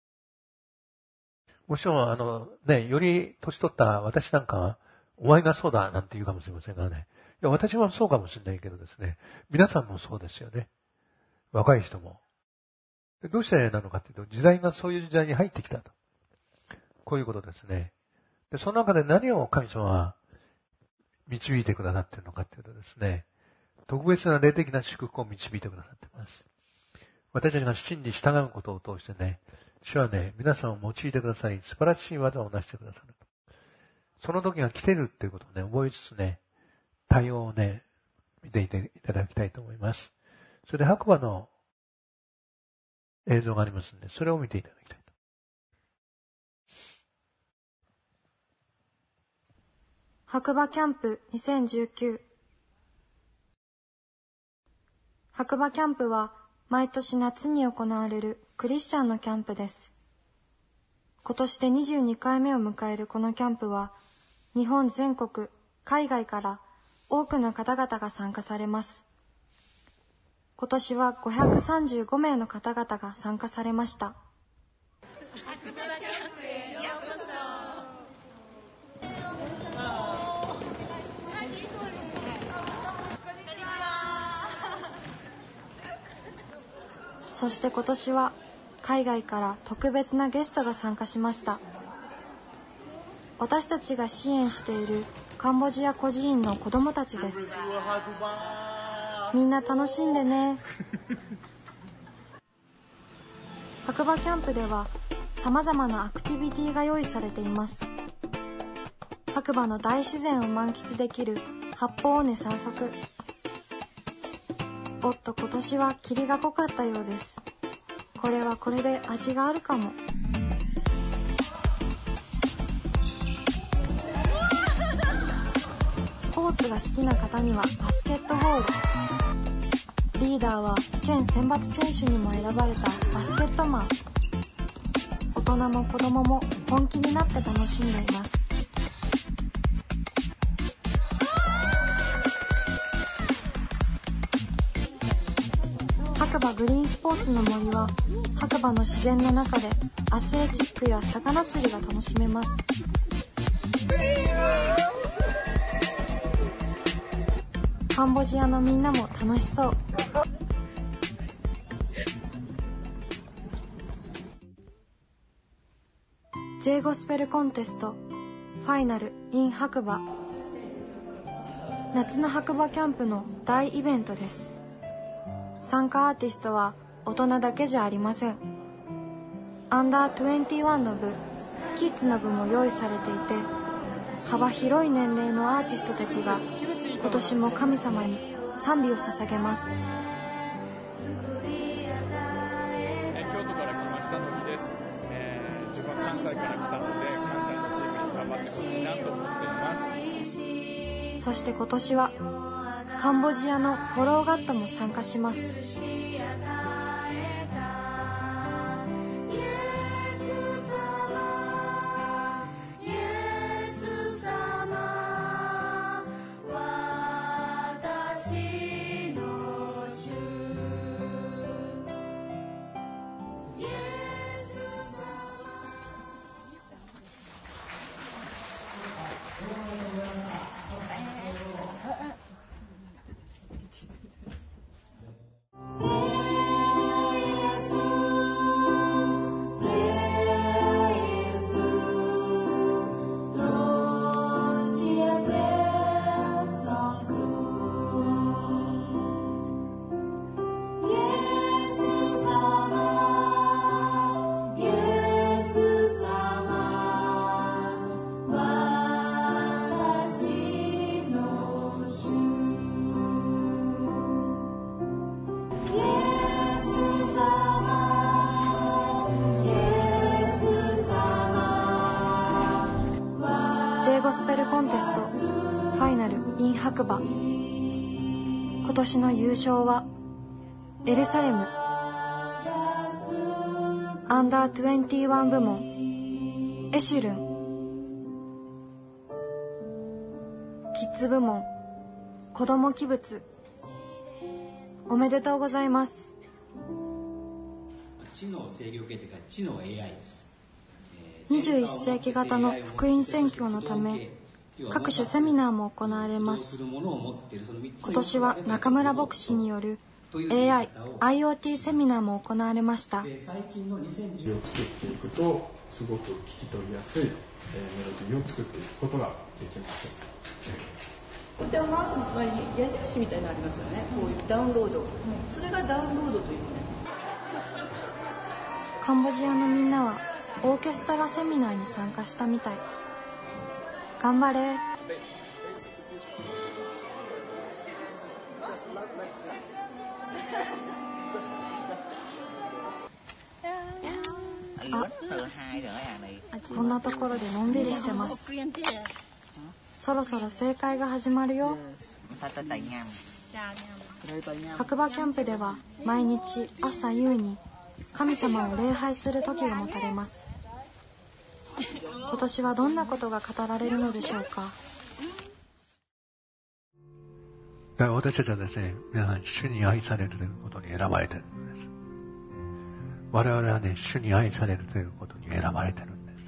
もちろん、より年取った私なんかは、お前がそうだなんて言うかもしれませんがね。いや、私はそうかもしれないけどですね、皆さんもそうですよね。若い人も。で、どうしてなのかというと、時代がそういう時代に入ってきたと。こういうことですね。で、その中で何を神様は導いてくださっているのかというとですね、特別な霊的な祝福を導いてくださっています。私たちが真に従うことを通してね、主はね、皆さんを用いてくださり、素晴らしい技を成してくださる。その時が来てるっていうことをね、覚えつつね、対応をね、見ていただきたいと思います。それで白馬の映像がありますので、それを見ていただきたいと。 白馬キャンプ2019。白馬キャンプは毎年夏に行われるクリスチャンのキャンプです。今年で22回目を迎えるこのキャンプは、日本全国、海外から多くの方々が参加されます。今年は535名の方々が参加されました。 白馬キャンプへようこそ。 そして今年は海外から特別なゲストが参加しました。私たちが支援しているカンボジア孤児院の子どもたちです。みんな楽しんでね。白馬キャンプではさまざまなアクティビティが用意されています。白馬の大自然を満喫できる八方尾根散策。おっと、今年は霧が濃かったようです。これはこれで味があるかも。スポーツが好きな方にはバスケットボール。リーダーは県選抜選手にも選ばれたバスケットマン。大人も子供も本気になって楽しんでいます。白馬馬グリーンスポーツの森は白馬の自然の中でアスレチックや魚釣りが楽しめます。カンボジアのみんなも楽しそう。Jゴスペルコンテストファイナル in 白馬。夏の白馬キャンプの大イベントです。参加アーティストは大人だけじゃありません。アンダー21の部、キッズの部も用意されていて、幅広い年齢のアーティストたちが今年も神様に賛美を捧げます。 京都から来ましたのりです。自分は関西から来たので、関西のチームに頑張ってほしいなと思っています。 そして今年はカンボジアのフォローガットも参加します。Jゴスペルコンテストファイナル in 白馬。今年の優勝はエルサレム。アンダー21部門エシュルン。キッズ部門子ども器物。おめでとうございます。 知能制御系というか知能 AI です。 21世紀型の福音宣教のため各種セミナーも行われます。今年は中村牧師による AI、IoT セミナーも行われました。 最近の2010を作っていくとすごく聞き取りやすいメロディーを作っていくことができます。 こちらのマークの隣に矢印みたいなのありますよね。こういうダウンロード、それがダウンロードというものです。 カンボジアのみんなはオーケストラセミナーに参加したみたい。頑張れ。こんなところでのんびりしてます。そろそろ正解が始まるよ。白馬キャンプでは毎日朝夕に神様を礼拝する時が持たれます。今年はどんなことが語られるのでしょうか。 私たちはですね、皆さん主に愛されるということに選ばれているのです。我々はね、主に愛されるということに選ばれているんです。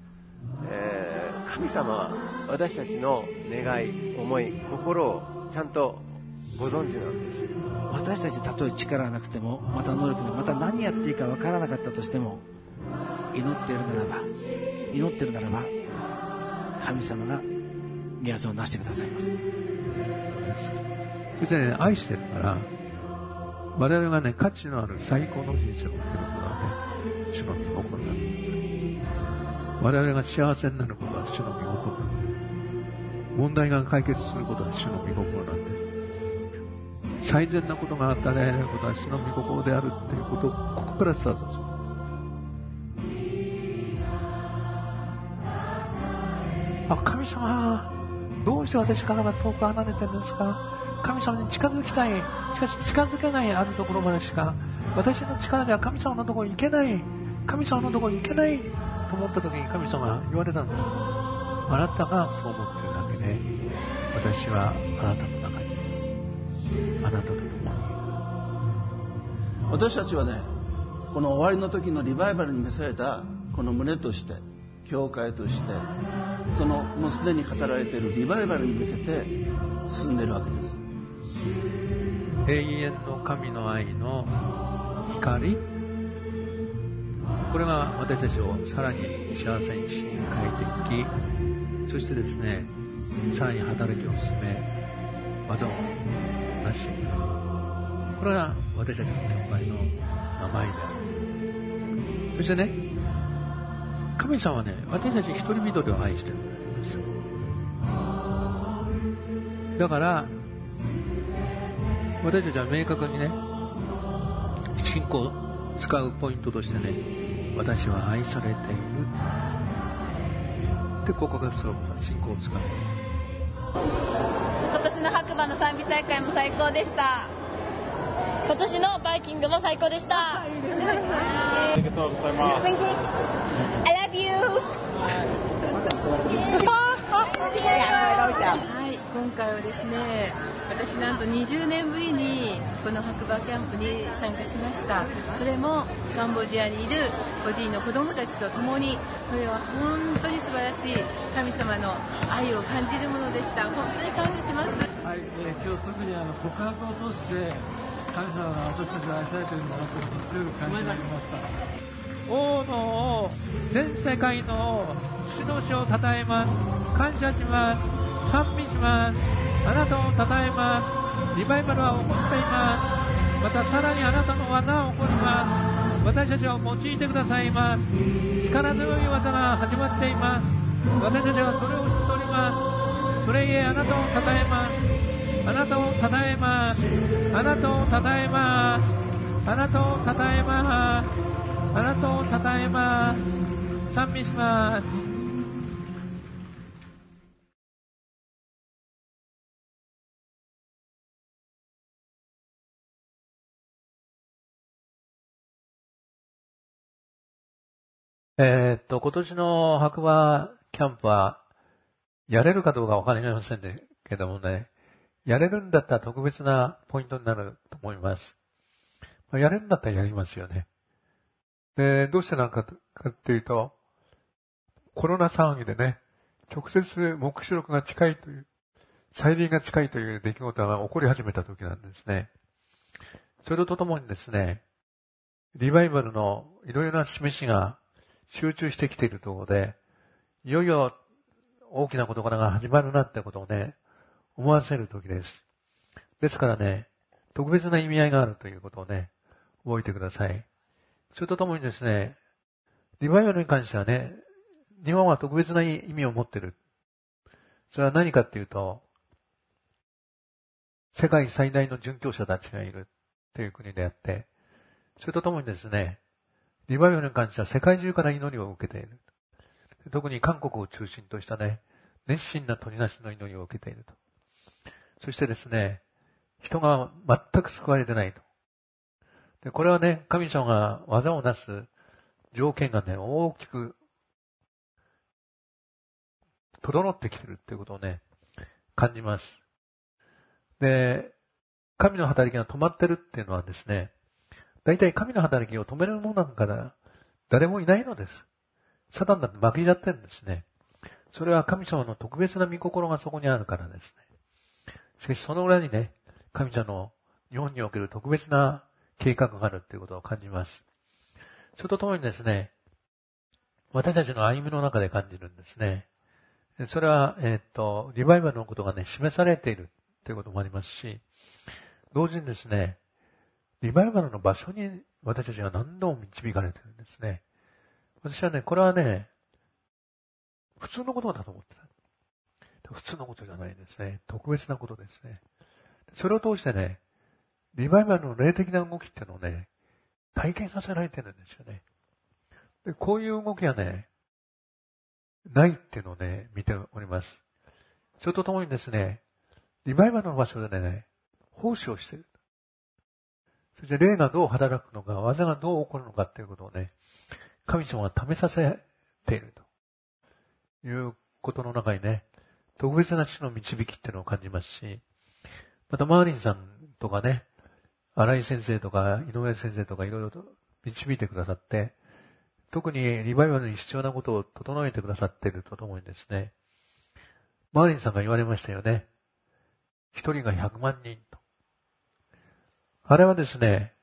神様は私たちの願い、思い、心をちゃんとご存知なんです。 私たちたとえ力がなくても、また能力でまた何やっていいか分からなかったとしても、祈っているならば神様が宮津をなしてくださいます。 そしてね、愛してるから我々がね、価値のある最高の人生を送ることはね、主の御心なんです。我々が幸せになることは主の御心なんです。問題が解決することは主の御心なんです。最善なことが与えられることは主の御心であるっていうことをここからスタートする。神様、どうして私からは遠く離れてるんですか。神様に近づきたい。しかし近づけないあるところまでしか私の力では神様のところに行けない。神様のところに行けないと思った時に神様が言われたんです。あなたがそう思っているだけで、私はあなたの中に、あなたと共に私たちはね、この終わりの時のリバイバルに召されたこの群れとして、教会として、そのもうすでに語られているリバイバルに向けて進んでいるわけです。 永遠の神の愛の光、これが私たちをさらに幸せにし変えていき、そしてですね、さらに働きを進め、技をなし、これが私たちの教会の名前である。そしてね、神様はね、私たち一人一人を愛しているんです。だから私たちは明確にね、信仰を使うポイントとしてね、私は愛されているって告白することは信仰を使う。 今年の白馬の賛美大会も最高でした。今年のバイキングも最高でした。 ありがとうございます。 I love you。 はい、今回はですね、私なんと20年ぶりにこの白馬キャンプに参加しました。それもカンボジアにいる個人の子供たちと共に、これは本当に素晴らしい神様の愛を感じるものでした。本当に感謝します。 はい、今日特に告白を通して神様が私たちを愛されているんだなということを強く感じられました。 王の王、全世界の王、主の主を称えます。感謝します。賛美します。あなたを称えます。リバイバルは起こっています。またさらにあなたの技が起こります。私たちを用いてくださいます。力強い技が始まっています。私たちはそれを知っております。それゆえあなたを称えます。あなたを称えます。あなたを称えます。あなたを称えます。あなたを称えます。賛美します。今年の白馬キャンプはやれるかどうかわかりませんけどもね、やれるんだったら特別なポイントになると思います。やれるんだったらやりますよね。どうしてなのかっていうと、コロナ騒ぎでね、直接黙示録が近いという、再臨が近いという出来事が起こり始めた時なんですね。それとともにですね、リバイバルのいろいろな示しが集中してきているところで、いよいよ大きな事柄が始まるなってことをね、思わせる時です。ですからね、特別な意味合いがあるということをね、覚えてください。それとともにですね、リバイバルに関してはね、日本は特別な意味を持っている。それは何かっていうと、世界最大の殉教者たちがいるという国であって、それとともにですね、リバイバルに関しては世界中から祈りを受けている。特に韓国を中心としたね、熱心な取りなしの祈りを受けていると。そしてですね、人が全く救われてないと。で、これはね、神様が技をなす条件がね、大きく整ってきてるっていうことをね、感じます。で、神の働きが止まってるっていうのはですね、大体神の働きを止めるものなんか誰もいないのです。サタンだって負けちゃってるんですね。それは神様の特別な御心がそこにあるからですね。しかしその裏にね、神様の日本における特別な計画があるということを感じます。それとともにですね、私たちの歩みの中で感じるんですね。それは、リバイバルのことがね、示されているということもありますし、同時にですね、リバイバルの場所に私たちは何度も導かれているんですね。私はね、これはね、普通のことだと思ってた。普通のことじゃないですね。特別なことですね。それを通してね、リバイバルの霊的な動きっていうのをね、体験させられてるんですよね。で、こういう動きがね、ないっていうのをね、見ております。それとともにですね、リバイバルの場所でね、奉仕をしている。そして霊がどう働くのか、技がどう起こるのかっていうことをね、神様が試させているということの中にね、特別な主の導きっていうのを感じますし、またマーリンさんとかね、 新井先生とか井上先生とかいろいろと導いてくださって、特にリバイバルに必要なことを整えてくださっているとともにですね、マーリンさんが言われましたよね。一人が100万人と。あれはですね、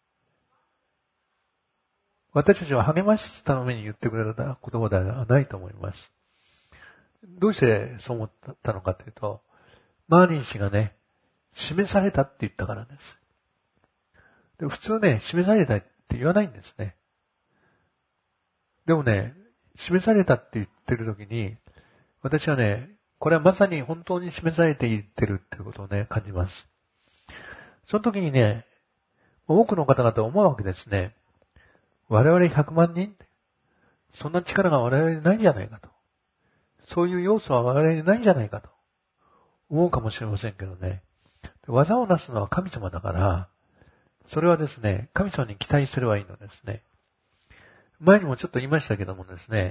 私たちを励ましたために言ってくれた言葉ではないと思います。どうしてそう思ったのかというと、マーリン氏がね、示されたって言ったからです。で普通ね、示されたって言わないんですね。でもね、示されたって言ってる時に、私はね、これはまさに本当に示されていってるっていうことをね、感じます。その時にね、多くの方々は思うわけですね。我々100万人そんな力が我々にないんじゃないかと。そういう要素は我々にないんじゃないかと思うかもしれませんけどね。技をなすのは神様だから、それはですね、神様に期待すればいいのですね。前にもちょっと言いましたけどもですね、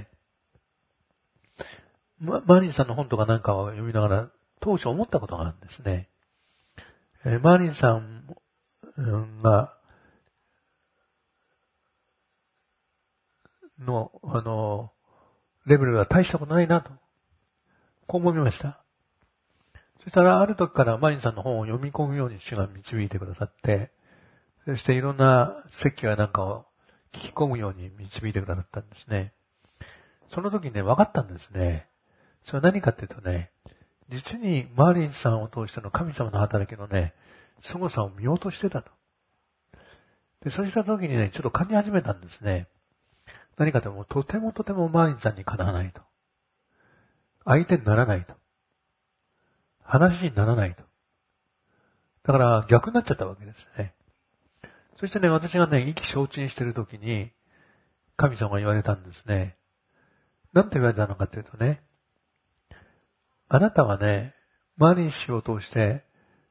マーリンさんの本とかなんかを読みながら当初思ったことがあるんですね。マーリンさんがのレベルが大したことないなと、こう思いました。そしたらある時からマーリンさんの本を読み込むように主が導いてくださって、そしていろんな説教やなんかを聞き込むように導いてくださったんですね。その時にね、分かったんですね。それは何かっていうとね、実にマーリンさんを通しての神様の働きのね、凄さを見落としてたと。で、そうした時にね、ちょっと感じ始めたんですね。何かというと、とてもとてもマーリンさんにかなわないと。相手にならないと。話にならないと。だから逆になっちゃったわけですね。そしてね、私がね、意気消沈している時に、神様が言われたんですね。なんて言われたのかというとね、あなたはね、マーリン氏を通して、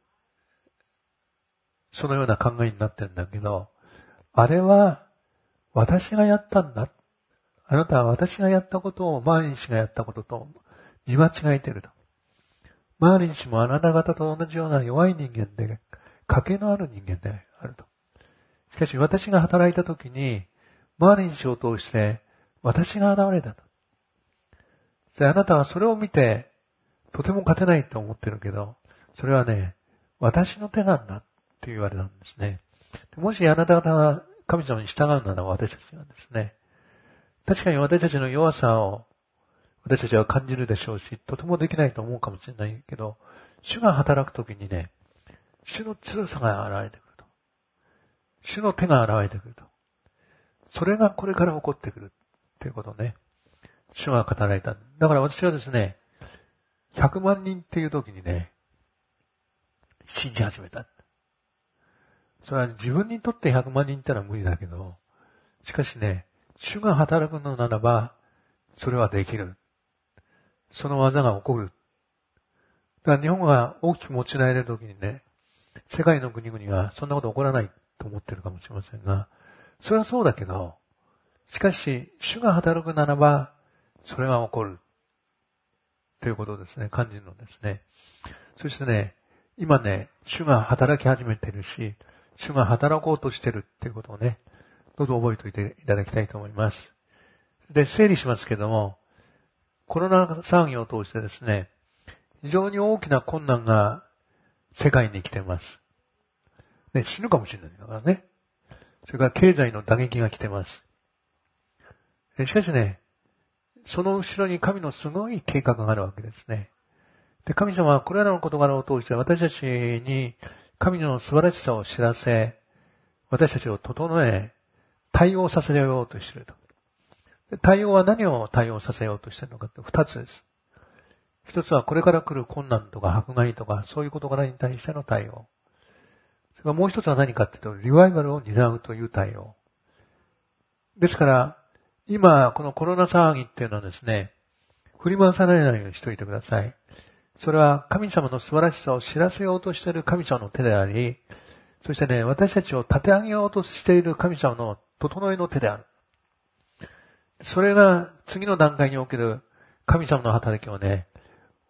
そのような考えになってるんだけど、あれは私がやったんだ。あなたは私がやったことをマーリン氏がやったことと見間違えていると。マーリン氏もあなた方と同じような弱い人間で、賭けのある人間であると。しかし私が働いた時に、マーリン氏を通して私が現れたと。で、あなたはそれを見て、とても勝てないと思ってるけど、それはね、私の手なんだって言われたんですね。もしあなた方が神様に従うなら私たちなんですね。確かに私たちの弱さを私たちは感じるでしょうし、とてもできないと思うかもしれないけど、主が働くときにね、主の強さが現れてくると。主の手が現れてくると。それがこれから起こってくるっていうことをね、主が語られた。だから私はですね、100万人っていう時にね、信じ始めた。それは自分にとって100万人ってのは無理だけど、しかしね、主が働くのならば、それはできる。その技が起こる。だから日本が大きく用いられる時にね、世界の国々がそんなこと起こらないと思ってるかもしれませんが、それはそうだけど、しかし、主が働くならば、それが起こる。ということをですね、感じるのですね。そしてね、今ね、主が働き始めているし、主が働こうとしているっていうことをね、どうぞ覚えておいていただきたいと思います。で、整理しますけども、コロナ騒ぎを通してですね、非常に大きな困難が世界に来ています。ね、死ぬかもしれないからね。それから経済の打撃が来ています。しかしね、その後ろに神のすごい計画があるわけですね。で、神様はこれらの事柄を通して私たちに神の素晴らしさを知らせ、私たちを整え、対応させようとしていると。対応は何を対応させようとしているのかって二つです。一つはこれから来る困難とか迫害とかそういう事柄に対しての対応。それからもう一つは何かっていうと、リバイバルを担うという対応。ですから、今、このコロナ騒ぎっていうのはですね、振り回されないようにしておいてください。それは神様の素晴らしさを知らせようとしている神様の手であり、そしてね、私たちを立て上げようとしている神様の整えの手である。それが次の段階における神様の働きをね、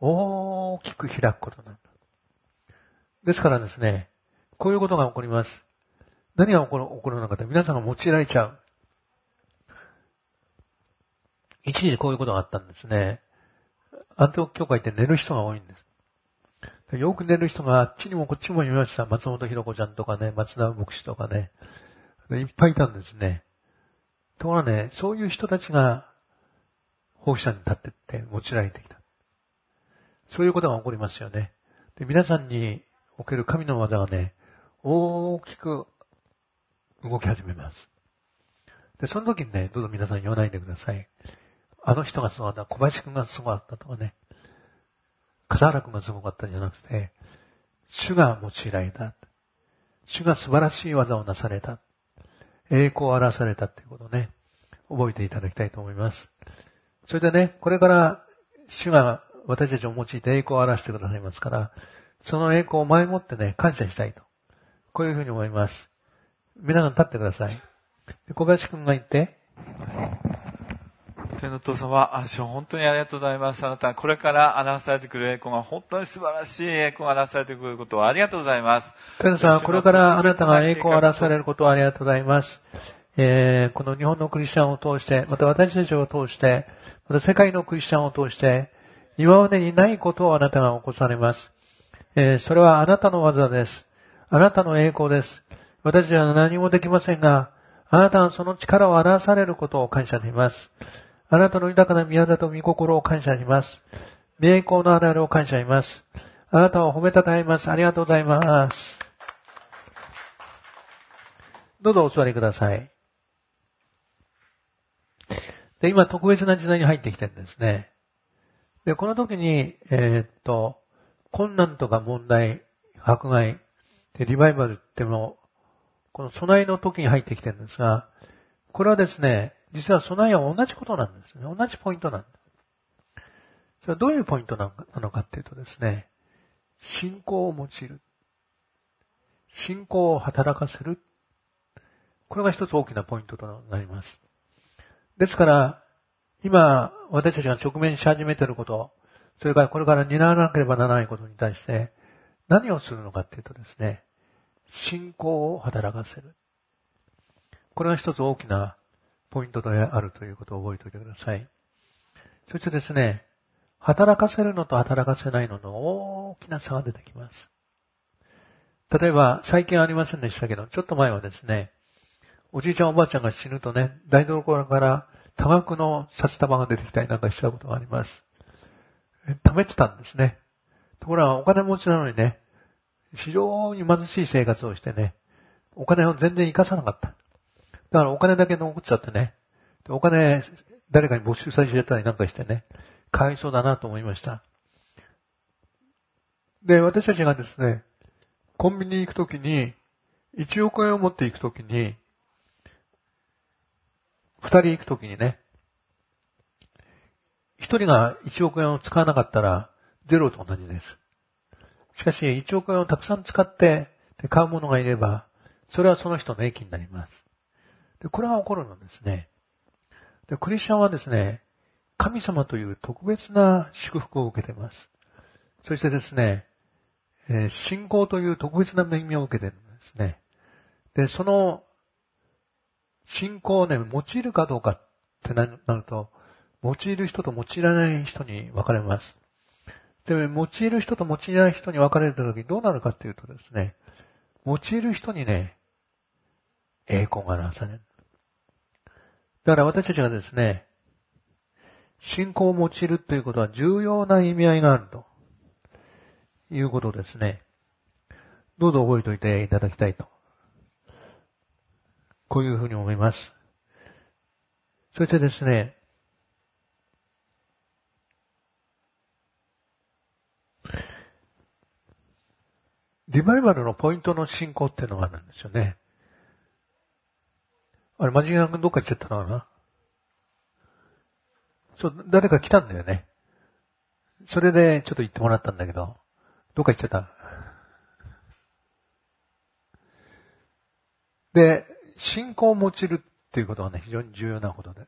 大きく開くことなんだ。ですからですね、こういうことが起こります。 何が起こるのかって、皆さんが用いられちゃう。一時こういうことがあったんですね。アンティオキ教会って寝る人が多いんです。よく寝る人があっちにもこっちもいました。松本博子ちゃんとかね、松田牧師とかね。いっぱいいたんですね。ところがね、そういう人たちが奉仕者に立ってって用いられてきた。そういうことが起こりますよね。で、皆さんにおける神の技がね、大きく動き始めます。で、その時にね、どうぞ皆さん言わないでください。あの人がすごかった、小林くんがすごかったとかね、笠原くんがすごかったんじゃなくて、主が用いられた。主が素晴らしい技をなされた。栄光を表されたっていうことをね、覚えていただきたいと思います。それでね、これから主が私たちを用いて栄光を表してくださいますから、その栄光を前もってね、感謝したいと。こういうふうに思います。皆さん立ってください。小林くんが言って。 天のお父様、主本当にありがとうございます。あなた、これから表されてくる栄光が本当に素晴らしい栄光が表されてくることをありがとうございます。 天のさん、これからあなたが栄光を表されることをありがとうございます。この日本のクリスチャンを通して、また私たちを通して、また世界のクリスチャンを通して、今までにないことをあなたが起こされます。それはあなたの技です。あなたの栄光です。私たちは何もできませんが、あなたはその力を表されることを感謝します。あなたの豊かな宮座と御心を感謝します。栄光のあれを感謝します。あなたを褒めたたえます。ありがとうございます。どうぞお座りください。で、今特別な時代に入ってきてるんですね。で、この時に、困難とか問題、迫害、でリバイバルっていうのを、この備えの時に入ってきてるんですが、これはですね、実は備えは同じことなんですね。同じポイントなんです。それはどういうポイントなのかっていうとですね、信仰を用いる。信仰を働かせる。これが一つ大きなポイントとなります。ですから、今、私たちが直面し始めていること、それからこれから担わなければならないことに対して、何をするのかっていうとですね、信仰を働かせる。これが一つ大きなポイントであるということを覚えておいてください。そしてですね、働かせるのと働かせないのの大きな差が出てきます。例えば、最近ありませんでしたけど、ちょっと前はですね、おじいちゃんおばあちゃんが死ぬとね、台所から多額の札束が出てきたりなんかしたことがあります。貯めてたんですね。ところがお金持ちなのにね、非常に貧しい生活をしてね、お金を全然生かさなかった。だからお金だけ残っちゃってね、お金誰かに没収されちゃったりなんかしてね、かわいそうだなと思いました。で、私たちがですね、コンビニに行くときに、1億円を持って行くときに、2人行くときにね、1人が1億円を使わなかったら、ゼロと同じです。しかし、1億円をたくさん使って買うものがいれば、それはその人の益になります。で、これが起こるのですね。で、クリスチャンはですね、神様という特別な祝福を受けています。そしてですね、信仰という特別な恵みを受けているんですね。で、その信仰をね、用いるかどうかってなると、用いる人と用いらない人に分かれます。で、用いる人と用いない人に分かれたときどうなるかっていうとですね、用いる人にね、栄光が表される。だから私たちがですね、信仰を用いるということは重要な意味合いがあるということですね。どうぞ覚えておいていただきたいと。こういうふうに思います。そしてですね、リバイバルのポイントの信仰っていうのがあるんですよね。あれ、マジギナ君どっか行っちゃったのかな？そう、誰か来たんだよね。それでちょっと言ってもらったんだけど、どっか行っちゃった。で、信仰を用いるっていうことはね、非常に重要なことです。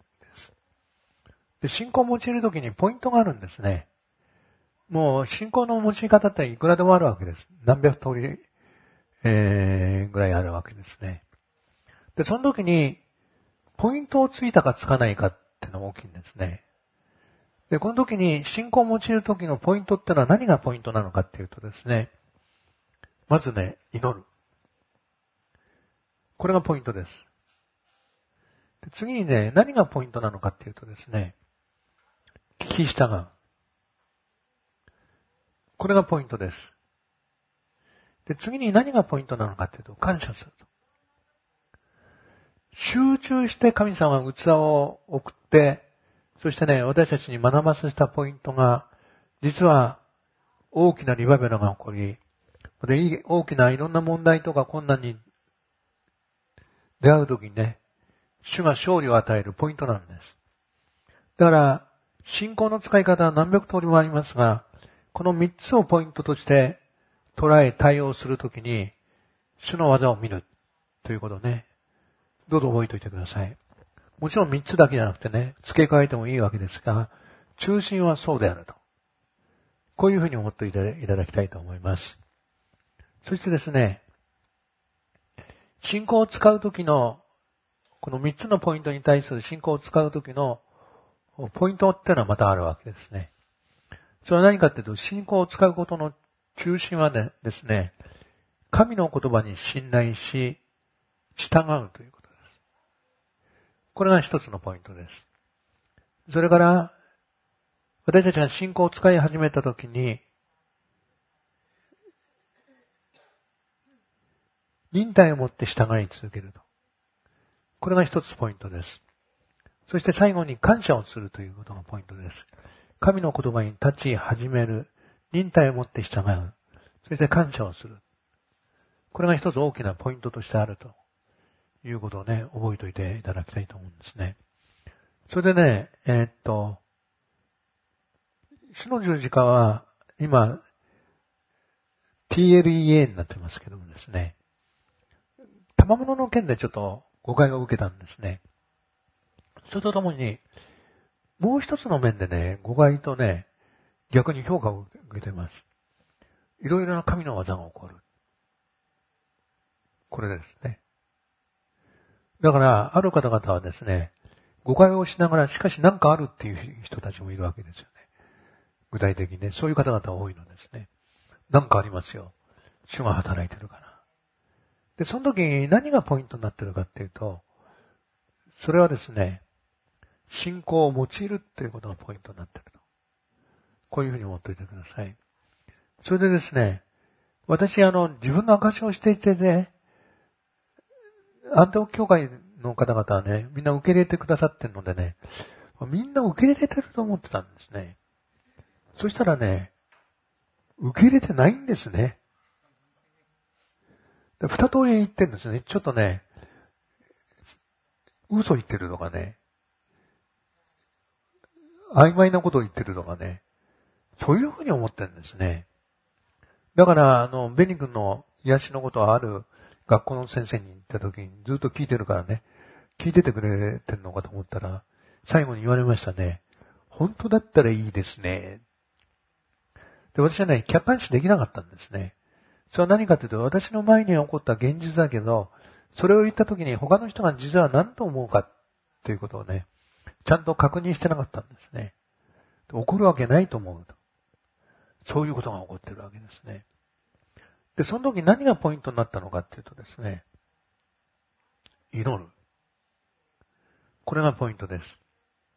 で、信仰を用いるときにポイントがあるんですね。もう、信仰の用い方っていくらでもあるわけです。何百通り、ぐらいあるわけですね。 で、その時に、ポイントをついたかつかないかっていうのが大きいんですね。で、この時に信仰を用いる時のポイントってのは何がポイントなのかっていうとですね、まずね、祈る。これがポイントです。で、次にね、何がポイントなのかっていうとですね、聞き従う。これがポイントです。で、次に何がポイントなのかっていうと、感謝すると。集中して神様が器を送って、そしてね、私たちに学ばせたポイントが、実は大きなリバイバルが起こり、で、大きないろんな問題とか困難に出会うときにね、主が勝利を与えるポイントなんです。だから、信仰の使い方は何百通りもありますが、この3つをポイントとして捉え対応するときに、主の技を見るということをね、どうぞ覚えておいてください。もちろん3つだけじゃなくてね、付け加えてもいいわけですが、中心はそうであると。こういうふうに思っていただきたいと思います。そしてですね、信仰を使うときの、この3つのポイントに対する信仰を使うときのポイントっていうのはまたあるわけですね。それは何かっていうと、信仰を使うことの中心はですね、神の言葉に信頼し、従うということです。これが一つのポイントです。それから、私たちが信仰を使い始めたときに、忍耐を持って従い続けると。これが一つポイントです。そして最後に感謝をするということがポイントです。神の言葉に立ち始める。忍耐を持って従う。そして感謝をする。これが一つ大きなポイントとしてあるということをね、覚えておいていただきたいと思うんですね。それでね、主の十字架は今 TLEA になってますけどもですね、賜物の件でちょっと誤解を受けたんですね。それとともに、もう一つの面でね、誤解とね、逆に評価を受けています。いろいろな神の技が起こる。これですね。だから、ある方々はですね、誤解をしながら、しかし何かあるっていう人たちもいるわけですよね。具体的にね、そういう方々多いのですね。何かありますよ。主が働いてるから。で、その時に何がポイントになってるかっていうと、それはですね、信仰を用いるっていうことがポイントになっていると。こういうふうに思っておいてください。それでですね、私自分の証しをしていてね、アンテオ教会の方々はね、みんな受け入れてくださってるのでね、みんな受け入れてると思ってたんですね。そしたらね、受け入れてないんですね。二通り言ってるんですね。ちょっとね、嘘言ってるとかね、曖昧なことを言ってるとかね、そういうふうに思ってるんですね。だから、ベニ君の癒しのことはある学校の先生に行った時にずっと聞いてるからね、聞いててくれてるのかと思ったら、最後に言われましたね。本当だったらいいですね。で、私はね、客観視できなかったんですね。それは何かというと、私の前に起こった現実だけど、それを言った時に他の人が実は何と思うかっていうことをね、ちゃんと確認してなかったんですね。起こるわけないと思うと。そういうことが起こってるわけですね。で、その時何がポイントになったのかっていうとですね、祈る。これがポイントです。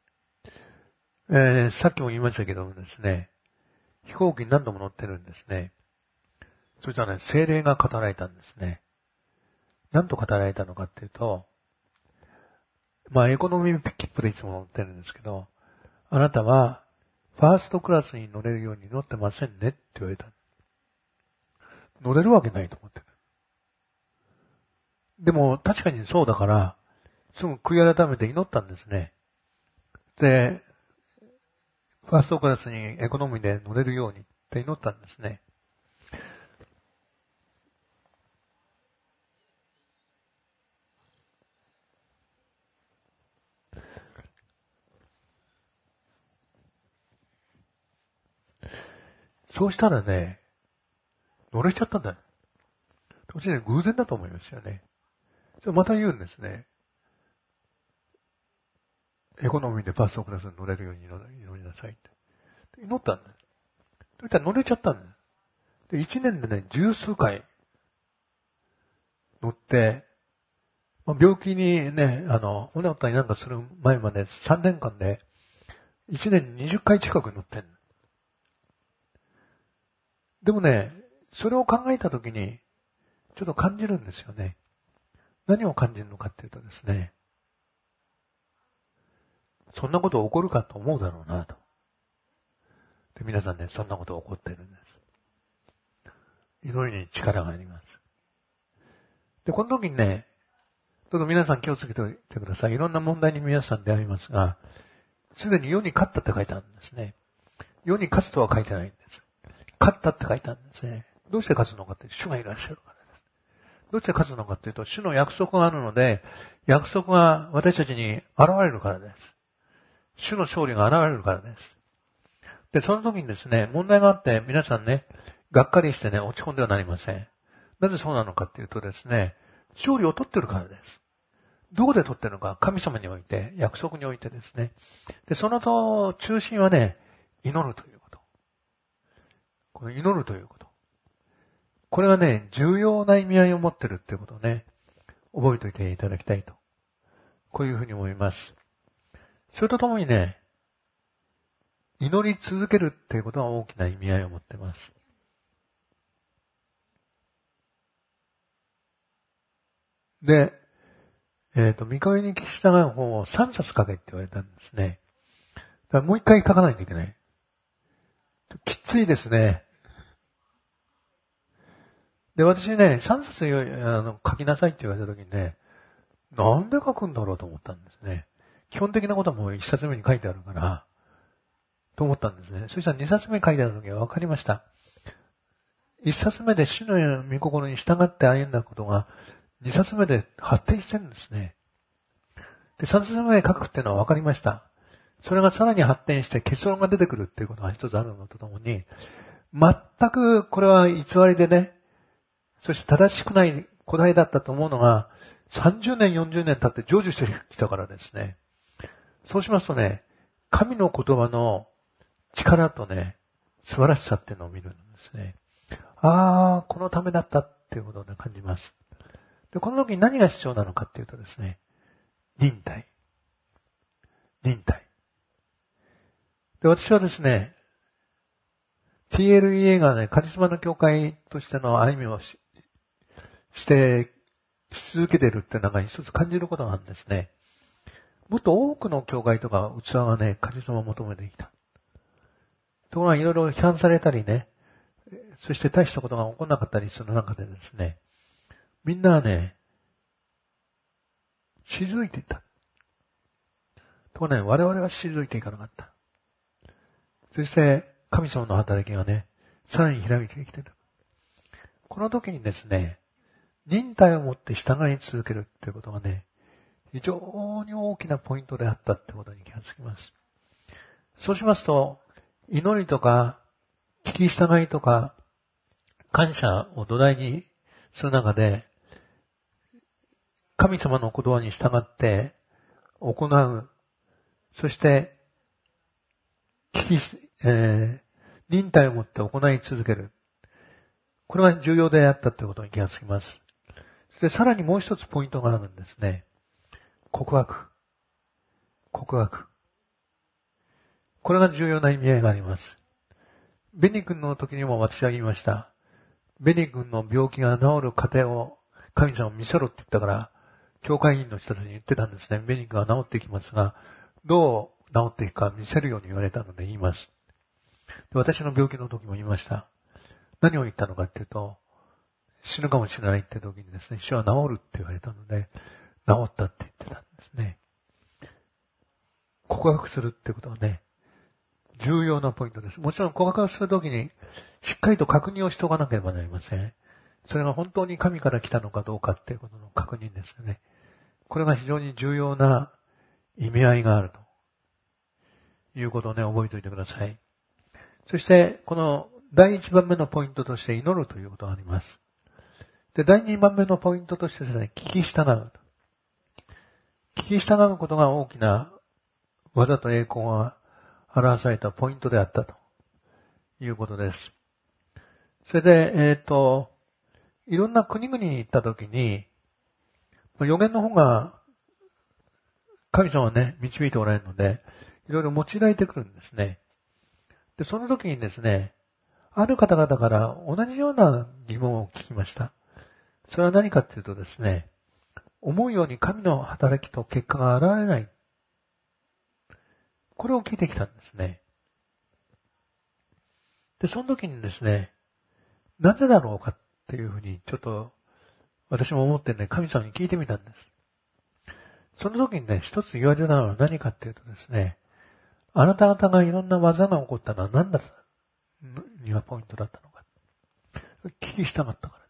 さっきも言いましたけどもですね、飛行機に何度も乗ってるんですね。そしたらね、聖霊が語られたんですね。何と語られたのかっていうと、エコノミー切符でいつも乗ってるんですけど、あなたはファーストクラスに乗れるように乗ってませんねって言われた。乗れるわけないと思ってる。でも確かにそうだから、すぐ悔い改めて祈ったんですね。で、ファーストクラスにエコノミーで乗れるようにって祈ったんですね。そうしたらね、乗れちゃったんだよ。私ね、偶然だと思いますよね。 また言うんですね。エコノミーでファーストクラスに乗れるように祈りなさいって。祈ったんです。そしたら乗れちゃったんです。で、1年でね、十数回乗って、病気にね、骨折ったりなんかする前まで3年間で、1年に20回近く乗ってんの。でもね、それを考えたときに、ちょっと感じるんですよね。何を感じるのかっていうとですね、そんなこと起こるかと思うだろうなと。で、皆さんね、そんなこと起こってるんです。祈りに力があります。で、この時にね、どうぞ皆さん気をつけておいてください。いろんな問題に皆さん出会いますが、すでに世に勝ったって書いてあるんですね。世に勝つとは書いてないんです。勝ったって書いてあるんですね。どうして勝つのかって、主がいらっしゃるからです。どうして勝つのかっていうと、主の約束があるので、約束が私たちに現れるからです。主の勝利が現れるからです。で、その時にですね、問題があって、皆さんね、がっかりしてね、落ち込んではなりません。なぜそうなのかっていうとですね、勝利を取ってるからです。どこで取ってるのか、神様において、約束においてですね。で、その中心はね、祈るということ。この祈るということ。これはね、重要な意味合いを持ってるっていうことをね、覚えておいていただきたいと。こういうふうに思います。それとともにね、祈り続けるっていうことは大きな意味合いを持っています。で、御声に聞き従う本を3冊書けって言われたんですね。だからもう一回書かないといけない。きついですね。で、私ね、3冊書きなさいって言われた時にね、なんで書くんだろうと思ったんですね。基本的なことはもう1冊目に書いてあるから、と思ったんですね。そしたら2冊目書いてある時は分かりました。1冊目で主の御心に従って歩んだことが、2冊目で発展してるんですね。で、3冊目書くっていうのは分かりました。それがさらに発展して結論が出てくるっていうことが一つあるのとともに、全くこれは偽りでね、そして正しくない答えだったと思うのが、30年、40年経って成就してきたからですね。そうしますとね、神の言葉の力とね、素晴らしさっていうのを見るんですね。ああ、このためだったっていうことをね、感じます。で、この時に何が必要なのかっていうとですね、忍耐。忍耐。で、私はですね、TLEA がね、カリスマの教会としての歩みをし続けているっていうのが一つ感じることがあるんですね。もっと多くの教会とか器がね、カリスマを求めてきた。ところがいろいろ批判されたりね、そして大したことが起こらなかったりする中でですね、みんなはね、退いていった。ところがね、我々は退いていかなかった。そして神様の働きがね、さらに開いてきている。この時にですね、忍耐を持って従い続けるっていうことがね、非常に大きなポイントであったってことに気がつきます。そうしますと、祈りとか、聞き従いとか、感謝を土台にする中で、神様の言葉に従って行う、そして、忍耐を持って行い続ける。これが重要であったということに気がつきます。で、さらにもう一つポイントがあるんですね。告白。告白。これが重要な意味合いがあります。ベニ君の時にも私は言いました。ベニ君の病気が治る過程を神様見せろって言ったから、教会員の人たちに言ってたんですね。ベニ君が治っていきますが、どう治っていくか見せるように言われたので言います。で、私の病気の時も言いました。何を言ったのかっていうと、死ぬかもしれないって時にですね、主は治るって言われたので、治ったって言ってたんですね。告白するってことはね、重要なポイントです。もちろん告白するときに、しっかりと確認をしておかなければなりません。それが本当に神から来たのかどうかっていうことの確認ですよね。これが非常に重要な意味合いがあるということをね、覚えておいてください。そして、この第一番目のポイントとして祈るということがあります。 で、第2番目のポイントとしてですね、聞き従う。聞き従うことが大きな技と栄光が表されたポイントであったということです。それで、いろんな国々に行ったときに、預言の方が神様はね、導いておられるので、いろいろ用いられてくるんですね。で、その時にですね、ある方々から同じような疑問を聞きました。それは何かというとですね、思うように神の働きと結果が現れない。これを聞いてきたんですね。で、その時にですね、なぜだろうかっていうふうにちょっと私も思ってね、神様に聞いてみたんです。その時にね、一つ言われたのは何かっていうとですね、あなた方がいろんな技が起こったのは何だにがポイントだったのか。聞き従ったから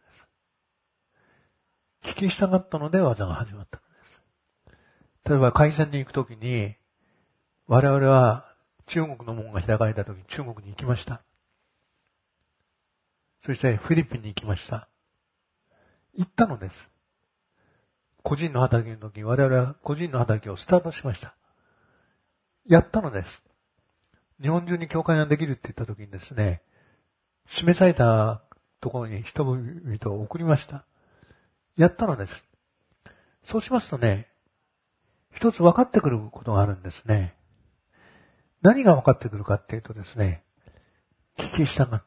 です。聞き従ったので技が始まったのです。例えば海鮮に行くときに、我々は中国の門が開かれたときに中国に行きました。そしてフィリピンに行きました。行ったのです。個人の働きの時、我々は個人の働きをスタートしました。やったのです。日本中に教会ができるって言った時にですね、示されたところに人々を送りました。やったのです。そうしますとね、一つ分かってくることがあるんですね。何が分かってくるかっていうとですね、聞き従った。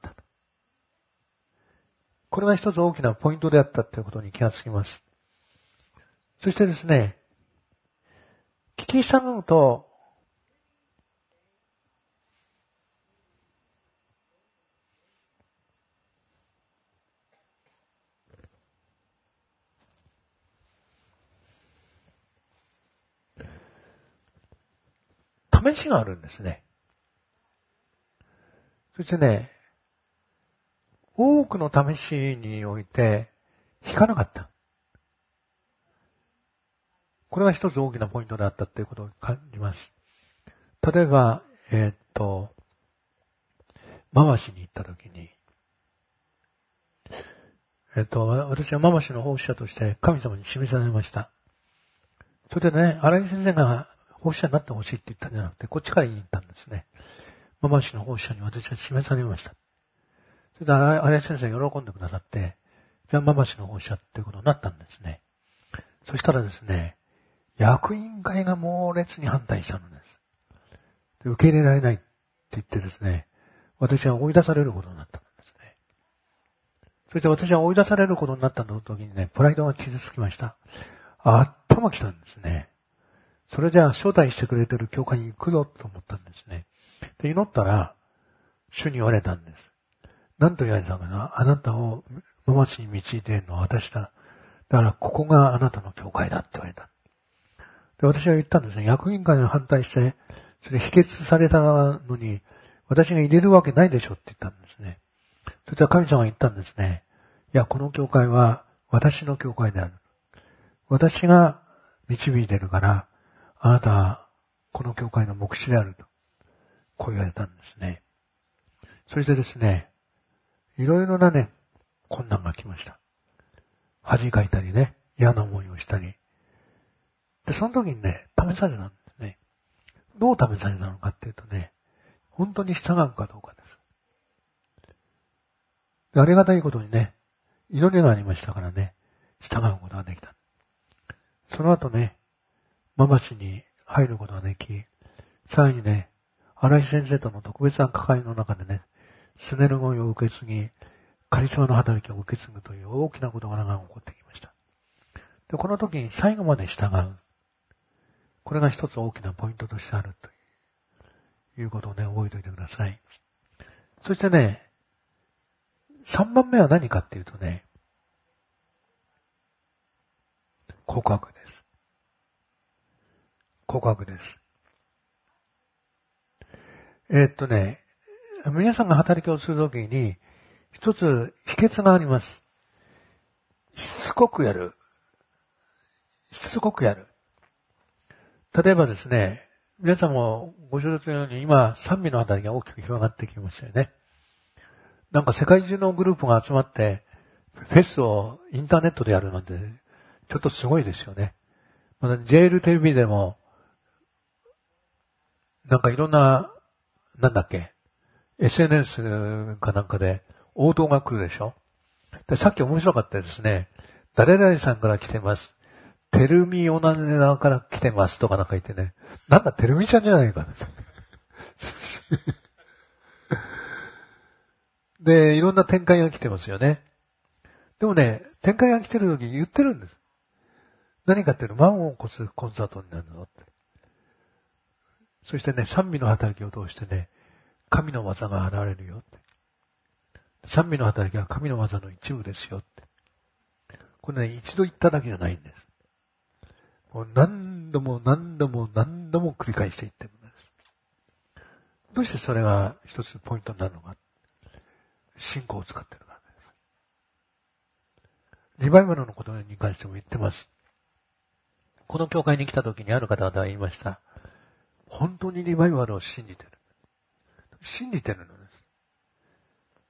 これが一つ大きなポイントであったということに気がつきます。そしてですね、聞き従うと、試しがあるんですね。そしてね、多くの試しにおいて引かなかった。これが一つ大きなポイントであったということを感じます。例えば、ママシに行ったときに、私はママシの奉仕者として神様に示されました。それでね、荒井先生が奉仕者になってほしいって言ったんじゃなくて、こっちから言いに行ったんですね。ママシの奉仕者に私は示されました。それで荒井先生喜んでくださって、じゃあママシの奉仕者っていうことになったんですね。そしたらですね、役員会が猛烈に反対したのです。で、受け入れられないって言ってですね、私は追い出されることになったんですね。そして私は追い出されることになったの時にね、プライドが傷つきました。頭きたんですね。それじゃあ招待してくれてる教会に行くぞと思ったんですね。で、祈ったら、主に言われたんです。何と言われたかな、あなたをママシに導いているのは私だ。だからここがあなたの教会だって言われた。で、私は言ったんですね。役員会に反対して、それ否決されたのに、私が入れるわけないでしょって言ったんですね。そしたら神様が言ったんですね。いや、この教会は私の教会である。私が導いてるから、あなたはこの教会の牧師であると。こう言われたんですね。そしてですね、いろいろなね、困難が来ました。恥かいたりね、嫌な思いをしたり。で、その時にね、試されたんですね。どう試されたのかっていうとね、本当に従うかどうかです。で、ありがたいことにね、祈りがありましたからね、従うことができた。その後ね、ママシに入ることができ、さらにね、荒井先生との特別な関わりの中でね、スネルゴイを受け継ぎ、カリスマの働きを受け継ぐという大きなことが起こってきました。で、この時に最後まで従う。これが一つ大きなポイントとしてあるということをね、覚えておいてください。そしてね、3番目は何かっていうとね、告白です。告白です。皆さんが働きをするときに、一つ秘訣があります。しつこくやる。しつこくやる。例えばですね、皆さんもご承知のように今、賛美の働きが大きく広がってきましたよね。なんか世界中のグループが集まって、 フェスをインターネットでやるなんて、ちょっとすごいですよね。また JL テレビでも、なんかいろんな、なんだっけ、SNS かなんかで応答が来るでしょ。で、さっき面白かったですね。誰々さんから来てます。テルミオナネナから来てますとかなんか言ってね。なんだ、テルミちゃんじゃないか。で、いろんな展開が来てますよね。でもね、展開が来てる時に言ってるんです。何かっていうと、満を起こすコンサートになるのって。そしてね、賛美の働きを通してね、神の技が現れるよって。賛美の働きは神の技の一部ですよって。これね、一度言っただけじゃないんです。もう何度も何度も何度も繰り返していってるんです。どうしてそれが一つポイントになるのか。信仰を使ってるからです。リバイバルのことに関しても言ってます。この教会に来た時にある方々は言いました。本当にリバイバルを信じてる。信じてるのです。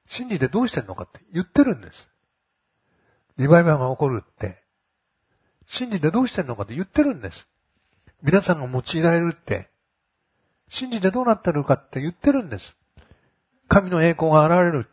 信じてどうしてるのかって言ってるんです。リバイバルが起こるって。信じてどうしてるのかって言ってるんです。皆さんが用いられるって。信じてどうなってるかって言ってるんです。神の栄光が現れるって。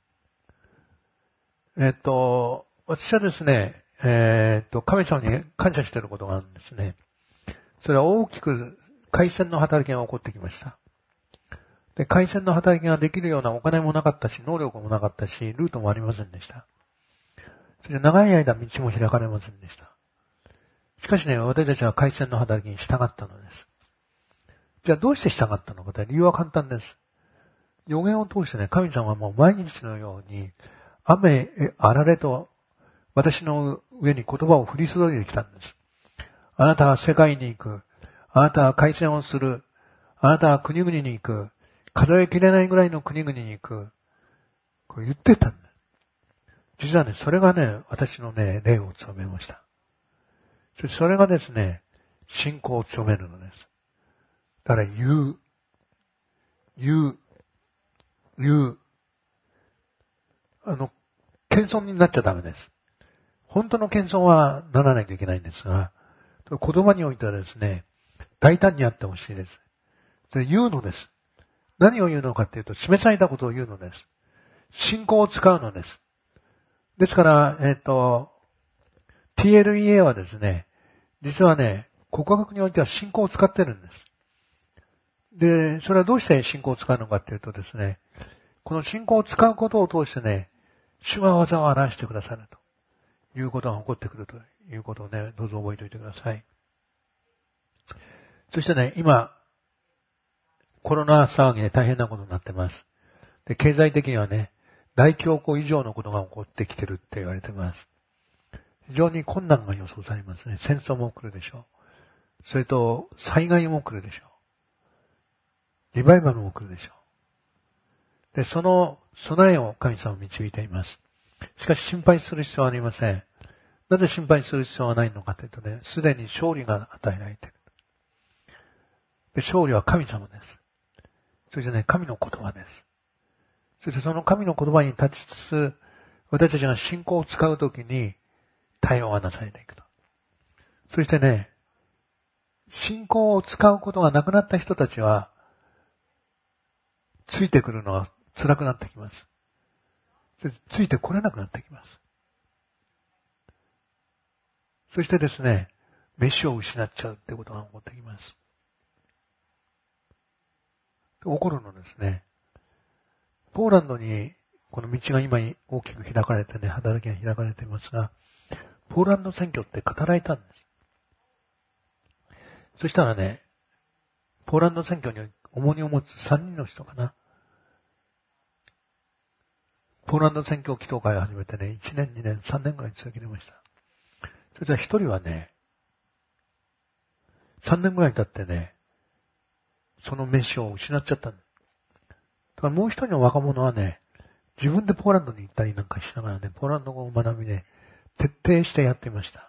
私はですね、神様に感謝していることがあるんですね。それは大きく回線の働きが起こってきました。で、回線の働きができるようなお金もなかったし、能力もなかったし、ルートもありませんでした。そして長い間道も開かれませんでした。しかしね、私たちは回線の働きに従ったのです。じゃあどうして従ったのかという理由は簡単です。予言を通してね、神様はもう毎日のように、雨、あられと私の上に言葉を降り注いできたんです。あなたは世界に行く。あなたは回線をする。あなたは国々に行く。数えきれないぐらいの国々に行く。こう言ってたんです。実はね、それがね、私のね、霊を強めました。それがですね、信仰を強めるのです。だから言う。謙遜になっちゃダメです。本当の謙遜はならないといけないんですが、言葉においてはですね、大胆にやってほしいです。で、言うのです。何を言うのかっていうと、示されたことを言うのです。信仰を使うのです。ですから、TLEA はですね、実はね、告白においては信仰を使ってるんです。で、それはどうして信仰を使うのかっていうとですね、この信仰を使うことを通してね、主が技を表してくださるということが起こってくるということをね、どうぞ覚えておいてください。そしてね、今、コロナ騒ぎで大変なことになってます。で、経済的にはね、大恐慌以上のことが起こってきてるって言われてます。非常に困難が予想されますね。戦争も来るでしょう。それと、災害も来るでしょう。リバイバルも来るでしょう。で、その備えを神様は導いています。しかし心配する必要はありません。なぜ心配する必要はないのかというとね、すでに勝利が与えられている。で、勝利は神様です。そしてね、神の言葉です。そしてその神の言葉に立ちつつ、私たちが信仰を使うときに対応がなされていくと。そしてね、信仰を使うことがなくなった人たちは、ついてくるのは辛くなってきます。ついてこれなくなってきます。そしてですね、飯を失っちゃうってことが起こってきます。起こるのですね。ポーランドにこの道が今大きく開かれてね、働きが開かれていますが、ポーランド選挙って語られたんです。そしたらね、ポーランド選挙に重荷を持つ3人の人かな。ポーランド選挙祈祷会を始めてね、1年、2年、3年ぐらい続けてました。それじゃ1人はね、3年ぐらい経ってね、その飯を失っちゃったんだ。だからもう一人の若者はね、自分でポーランドに行ったりなんかしながらね、ポーランド語を学びで、徹底してやっていました。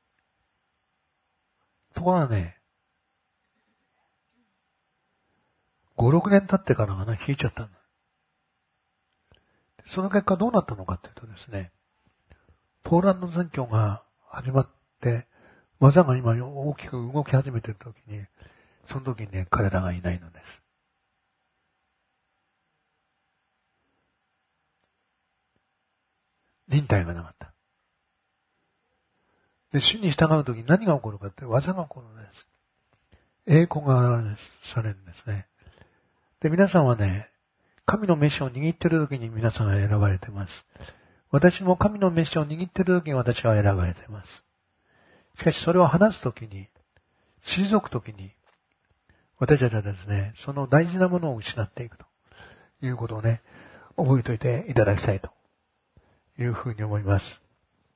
ところがね、5、6年経ってからがね、引いちゃったんだ。その結果どうなったのかというとですね、 ポーランド宣教が始まって、技が今大きく動き始めているときに、その時にね、彼らがいないのです。忍耐がなかった。で、主に従うときに何が起こるかって技が起こるのです。栄光が現されるんですね。で、皆さんはね、神の召しを握っているときに皆さんが選ばれています。私も神の召しを握っているときに私は選ばれています。しかしそれを話すときに、退くときに、私たちはですね、その大事なものを失っていくということをね、覚えておいていただきたいというふうに思います。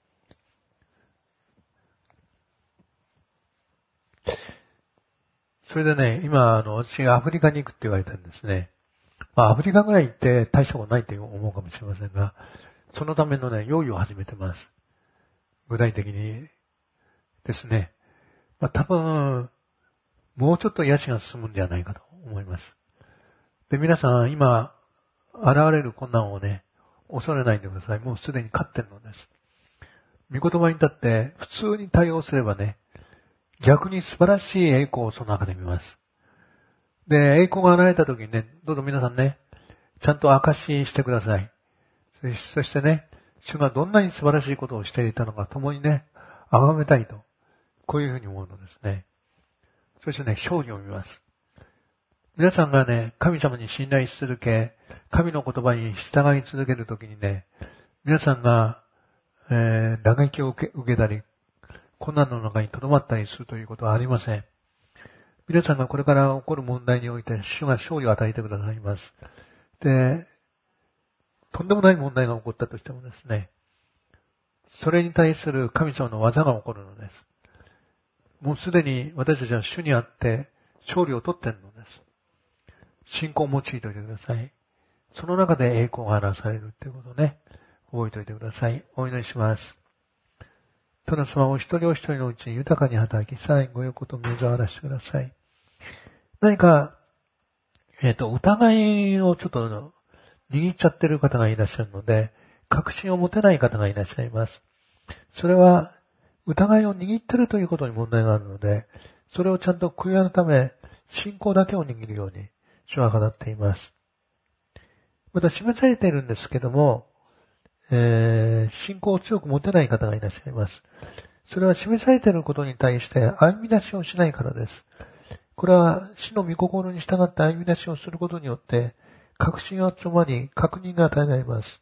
それでね、今、私がアフリカに行くって言われたんですね。まあ、アフリカぐらい行って大したことないって思うかもしれませんが、そのためのね、用意を始めてます。具体的にですね。まあ、多分、もうちょっと癒しが進むんではないかと思います。で、皆さん、今、現れる困難をね、恐れないでください。もうすでに勝ってるのです。御言葉に立って普通に対応すればね、逆に素晴らしい栄光をその中で見ます。で、栄光が現れた時にね、どうぞ皆さんね、ちゃんと証ししてください。そしてね、主がどんなに素晴らしいことをしていたのか共にね、崇めたいと。こういうふうに思うのですね。そしてね、勝利を見ます。皆さんがね、神様に信頼し続け、神の言葉に従い続けるときにね、皆さんが、打撃を受けたり、困難の中に留まったりするということはありません。皆さんがこれから起こる問題において、主が勝利を与えてくださいます。で、とんでもない問題が起こったとしてもですね、それに対する神様の技が起こるのです。もうすでに私たちは主にあって勝利を取っているのです。信仰を用いておいてください。その中で栄光が表されるということをね、覚えておいてください。お祈りします。殿様お一人お一人のうちに豊かに働き、さらにご横と水を晴らしてください。何か、疑いをちょっと握っちゃってる方がいらっしゃるので、確信を持てない方がいらっしゃいます。それは、疑いを握ってるということに問題があるので、それをちゃんと悔い改め、信仰だけを握るように、主は語っています。また示されているんですけども、信仰を強く持てない方がいらっしゃいます。それは示されていることに対して歩み出しをしないからです。これは主の御心に従って歩み出しをすることによって、確信が集まり、確認が与えられます。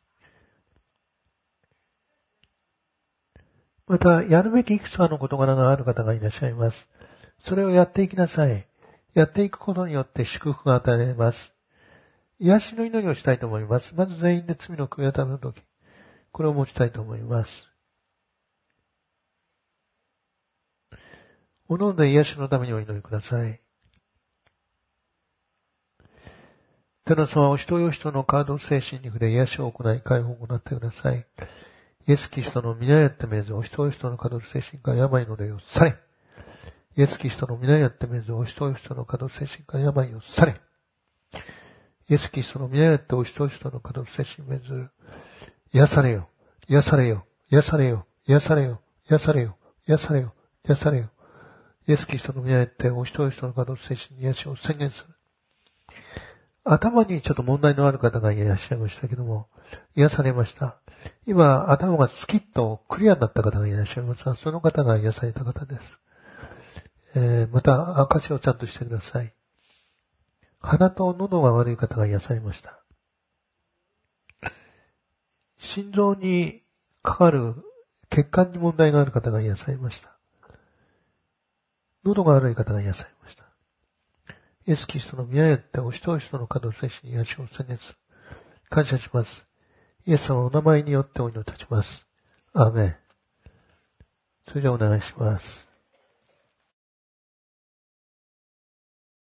また、やるべきいくつかの事柄がある方がいらっしゃいます。それをやっていきなさい。やっていくことによって祝福が与えられます。癒しの祈りをしたいと思います。まず全員で罪の悔い改めの時、これを持ちたいと思います。おのおので癒しのためにお祈りください。天の様、お人よ人の体精神に触れ癒しを行い、解放を行ってください。イエスキリストの皆にあってめず、お人よ人の体精神から病の霊を去れ。イエスキリストの皆にあってめず、お人よ人の体精神から病を去れ。イエスキリストの皆にあってお人よ人の体精神めず、癒されよ、癒されよ、癒されよ、癒されよ、癒されよ、癒されよ、癒されよ。イエスキリストの皆にあってお人よ人の体精神に癒しを宣言する。頭にちょっと問題のある方がいらっしゃいましたけども、癒されました。今、頭がスキッとクリアになった方がいらっしゃいますが、その方が癒された方です。また、証をちゃんとしてください。鼻と喉が悪い方が癒されました。心臓にかかる血管に問題がある方が癒されました。喉が悪い方が癒されました。イエスキリストの宮にあってお人お人の角精神に癒しを宣言する。感謝します。イエス様のお名前によってお祈りいたします。アーメン。それではお願いします。